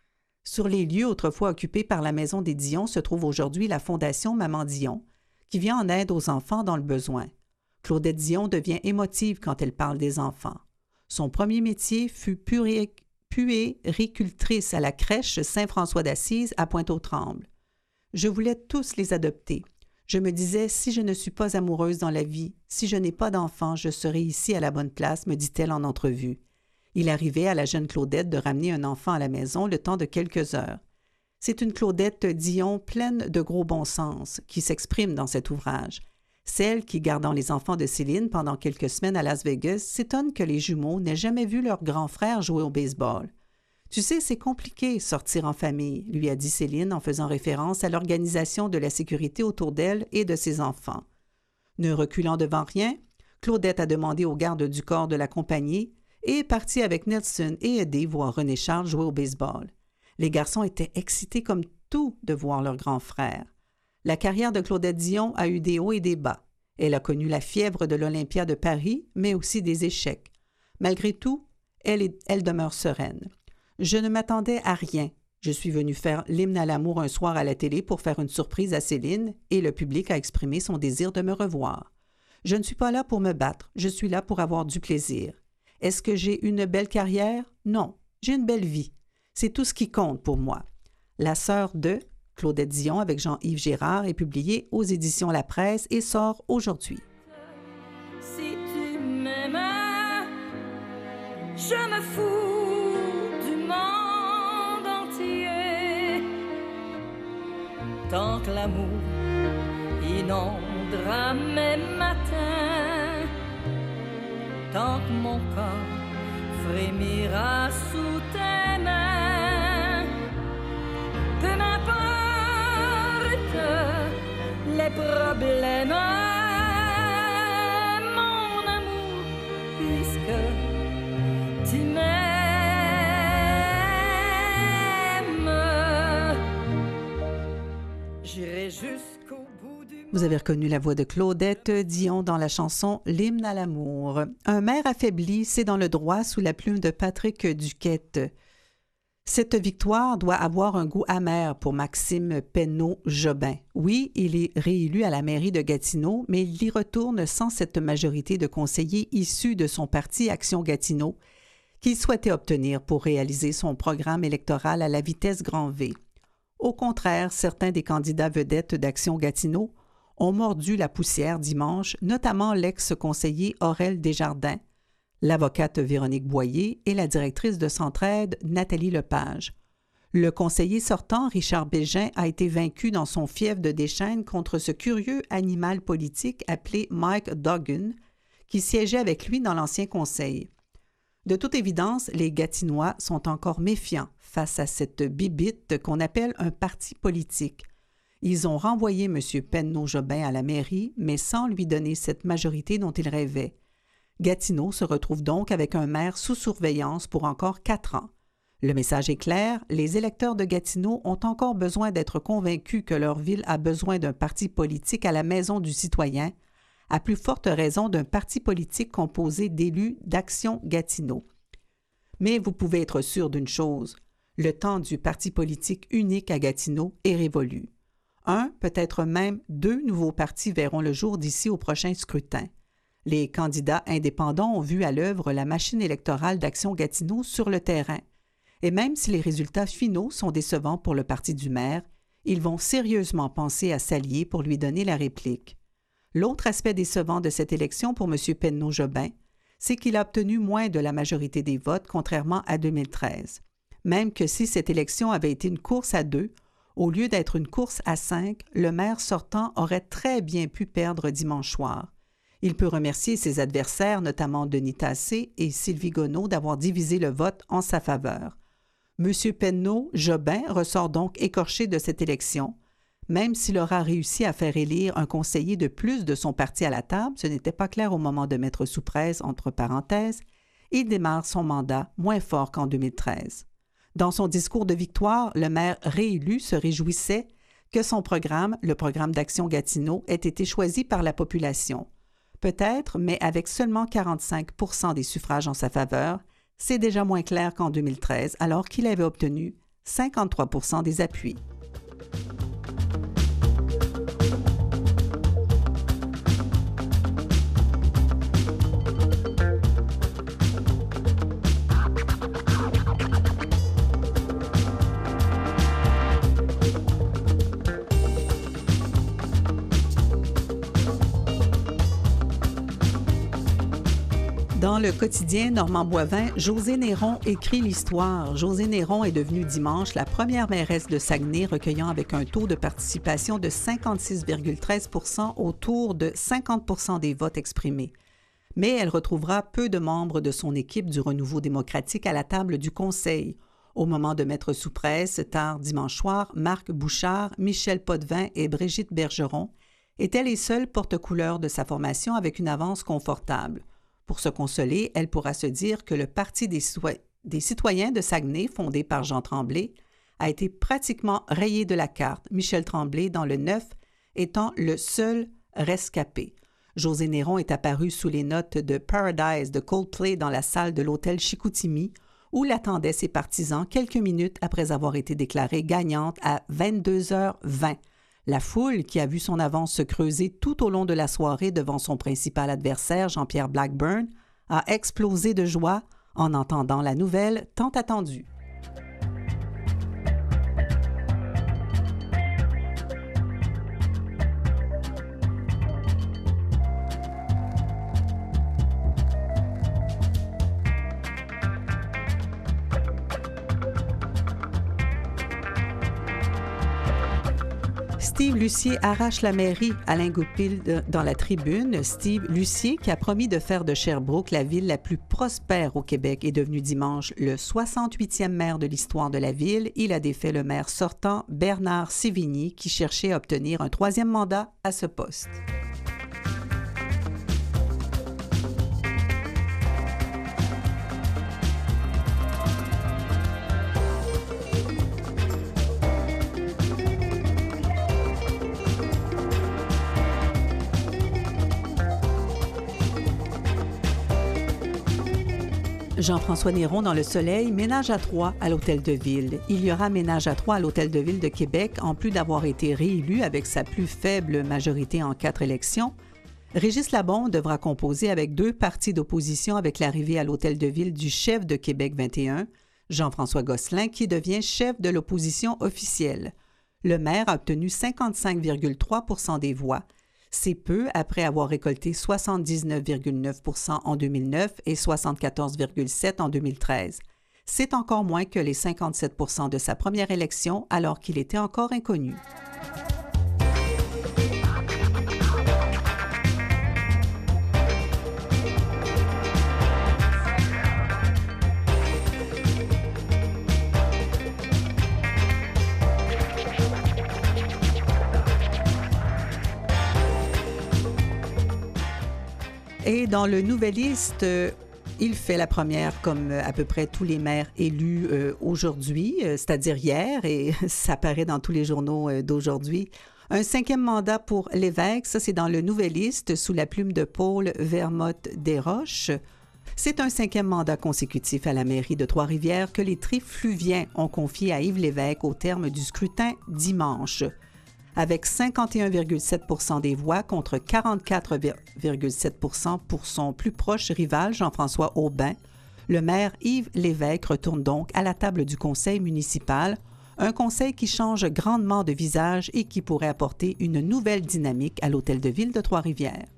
Sur les lieux autrefois occupés par la Maison des Dion se trouve aujourd'hui la Fondation Maman Dion, qui vient en aide aux enfants dans le besoin. Claudette Dion devient émotive quand elle parle des enfants. Son premier métier fut puré- puéricultrice à la crèche Saint-François d'Assise à Pointe-aux-Trembles. Je voulais tous les adopter. Je me disais, si je ne suis pas amoureuse dans la vie, si je n'ai pas d'enfant, je serai ici à la bonne place, me dit-elle en entrevue. Il arrivait à la jeune Claudette de ramener un enfant à la maison le temps de quelques heures. C'est une Claudette Dion pleine de gros bon sens qui s'exprime dans cet ouvrage. Celle qui, gardant les enfants de Céline pendant quelques semaines à Las Vegas, s'étonne que les jumeaux n'aient jamais vu leur grand frère jouer au baseball. « Tu sais, c'est compliqué, sortir en famille », lui a dit Céline en faisant référence à l'organisation de la sécurité autour d'elle et de ses enfants. Ne reculant devant rien, Claudette a demandé aux gardes du corps de la compagnie et est partie avec Nelson et Eddie voir René Charles jouer au baseball. Les garçons étaient excités comme tout de voir leur grand frère. La carrière de Claudette Dion a eu des hauts et des bas. Elle a connu la fièvre de l'Olympia de Paris, mais aussi des échecs. Malgré tout, elle, est, elle demeure sereine. « Je ne m'attendais à rien. Je suis venue faire l'hymne à l'amour un soir à la télé pour faire une surprise à Céline et le public a exprimé son désir de me revoir. Je ne suis pas là pour me battre, je suis là pour avoir du plaisir. Est-ce que j'ai une belle carrière? Non, j'ai une belle vie. C'est tout ce qui compte pour moi. » La sœur de Claudette Dion avec Jean-Yves Gérard est publiée aux éditions La Presse et sort aujourd'hui. Si tu m'aimes, je me fous du monde entier. Tant que l'amour inondera mes matins, tant que mon corps frémira sous tes mains, peu m'importe les problèmes, mon amour, puisque tu m'aimes. J'irai jusqu'au bout du... Vous avez reconnu la voix de Claudette Dion dans la chanson « L'hymne à l'amour ». Un maire affaibli, c'est dans le droit sous la plume de Patrick Duquette. Cette victoire doit avoir un goût amer pour Maxime Penneau-Jobin. Oui, il est réélu à la mairie de Gatineau, mais il y retourne sans cette majorité de conseillers issus de son parti Action Gatineau qu'il souhaitait obtenir pour réaliser son programme électoral à la vitesse grand V. Au contraire, certains des candidats vedettes d'Action Gatineau ont mordu la poussière dimanche, notamment l'ex-conseiller Aurel Desjardins, l'avocate Véronique Boyer et la directrice de Centraide, Nathalie Lepage. Le conseiller sortant, Richard Bégin, a été vaincu dans son fief de Deschênes contre ce curieux animal politique appelé Mike Duggan, qui siégeait avec lui dans l'ancien conseil. De toute évidence, les Gatinois sont encore méfiants face à cette bibite qu'on appelle un parti politique. Ils ont renvoyé M. Penneau-Jobin à la mairie, mais sans lui donner cette majorité dont il rêvait. Gatineau se retrouve donc avec un maire sous surveillance pour encore quatre ans. Le message est clair, les électeurs de Gatineau ont encore besoin d'être convaincus que leur ville a besoin d'un parti politique à la maison du citoyen, à plus forte raison d'un parti politique composé d'élus d'Action Gatineau. Mais vous pouvez être sûr d'une chose, le temps du parti politique unique à Gatineau est révolu. Un, peut-être même deux nouveaux partis verront le jour d'ici au prochain scrutin. Les candidats indépendants ont vu à l'œuvre la machine électorale d'Action Gatineau sur le terrain. Et même si les résultats finaux sont décevants pour le parti du maire, ils vont sérieusement penser à s'allier pour lui donner la réplique. L'autre aspect décevant de cette élection pour M. Penneau-Jobin, c'est qu'il a obtenu moins de la majorité des votes, contrairement à deux mille treize. Même que si cette élection avait été une course à deux, au lieu d'être une course à cinq, le maire sortant aurait très bien pu perdre dimanche soir. Il peut remercier ses adversaires, notamment Denis Tassé et Sylvie Gonneau, d'avoir divisé le vote en sa faveur. M. Penneau-Jobin ressort donc écorché de cette élection. Même s'il aura réussi à faire élire un conseiller de plus de son parti à la table, ce n'était pas clair au moment de mettre sous presse, entre parenthèses, il démarre son mandat moins fort qu'en deux mille treize. Dans son discours de victoire, le maire réélu se réjouissait que son programme, le programme d'Action Gatineau, ait été choisi par la population. Peut-être, mais avec seulement quarante-cinq pour cent des suffrages en sa faveur, c'est déjà moins clair qu'en deux mille treize, alors qu'il avait obtenu cinquante-trois pour cent des appuis. Dans le quotidien Normand Boivin, Josée Néron écrit l'histoire. Josée Néron est devenue dimanche la première mairesse de Saguenay, recueillant avec un taux de participation de cinquante-six virgule treize pour cent autour de cinquante pour cent des votes exprimés. Mais elle retrouvera peu de membres de son équipe du Renouveau démocratique à la table du Conseil. Au moment de mettre sous presse, tard dimanche soir, Marc Bouchard, Michel Potvin et Brigitte Bergeron étaient les seuls porte-couleurs de sa formation avec une avance confortable. Pour se consoler, elle pourra se dire que le Parti des, citoy- des citoyens de Saguenay, fondé par Jean Tremblay, a été pratiquement rayé de la carte, Michel Tremblay, dans le neuf, étant le seul rescapé. Josée Néron est apparue sous les notes de Paradise de Coldplay dans la salle de l'hôtel Chicoutimi, où l'attendaient ses partisans quelques minutes après avoir été déclarée gagnante à vingt-deux heures vingt. La foule, qui a vu son avance se creuser tout au long de la soirée devant son principal adversaire, Jean-Pierre Blackburn, a explosé de joie en entendant la nouvelle tant attendue. Steve Lucier arrache la mairie. Alain Goupil dans la tribune. Steve Lucier, qui a promis de faire de Sherbrooke la ville la plus prospère au Québec, est devenu dimanche le soixante-huitième maire de l'histoire de la ville. Il a défait le maire sortant, Bernard Sévigny, qui cherchait à obtenir un troisième mandat à ce poste. Jean-François Néron dans Le Soleil, ménage à trois à l'Hôtel de Ville. Il y aura ménage à trois à l'Hôtel de Ville de Québec, en plus d'avoir été réélu avec sa plus faible majorité en quatre élections. Régis Labonde devra composer avec deux partis d'opposition avec l'arrivée à l'Hôtel de Ville du chef de Québec vingt et un, Jean-François Gosselin, qui devient chef de l'opposition officielle. Le maire a obtenu cinquante-cinq virgule trois pour cent des voix. C'est peu après avoir récolté soixante-dix-neuf virgule neuf pour cent en deux mille neuf et soixante-quatorze virgule sept pour cent en deux mille treize. C'est encore moins que les cinquante-sept pour cent de sa première élection alors qu'il était encore inconnu. Et dans le Nouvelliste, euh, il fait la première comme à peu près tous les maires élus euh, aujourd'hui, euh, c'est-à-dire hier, et ça paraît dans tous les journaux euh, d'aujourd'hui. Un cinquième mandat pour l'évêque, ça c'est dans le Nouvelliste, sous la plume de Paul Vermotte-Desroches. C'est un cinquième mandat consécutif à la mairie de Trois-Rivières que les Trifluviens ont confié à Yves Lévesque au terme du scrutin dimanche. Avec cinquante et un virgule sept pour cent des voix contre quarante-quatre virgule sept pour cent pour son plus proche rival, Jean-François Aubin, le maire Yves Lévesque retourne donc à la table du conseil municipal, un conseil qui change grandement de visage et qui pourrait apporter une nouvelle dynamique à l'Hôtel de Ville de Trois-Rivières.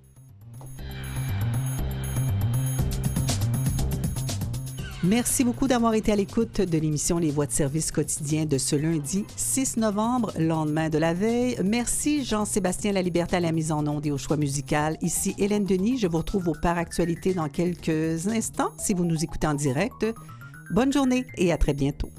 Merci beaucoup d'avoir été à l'écoute de l'émission Les Voix de service quotidien de ce lundi six novembre, lendemain de la veille. Merci Jean-Sébastien Laliberté à la mise en onde et au choix musical. Ici Hélène Denis, je vous retrouve au Par Actualité dans quelques instants si vous nous écoutez en direct. Bonne journée et à très bientôt.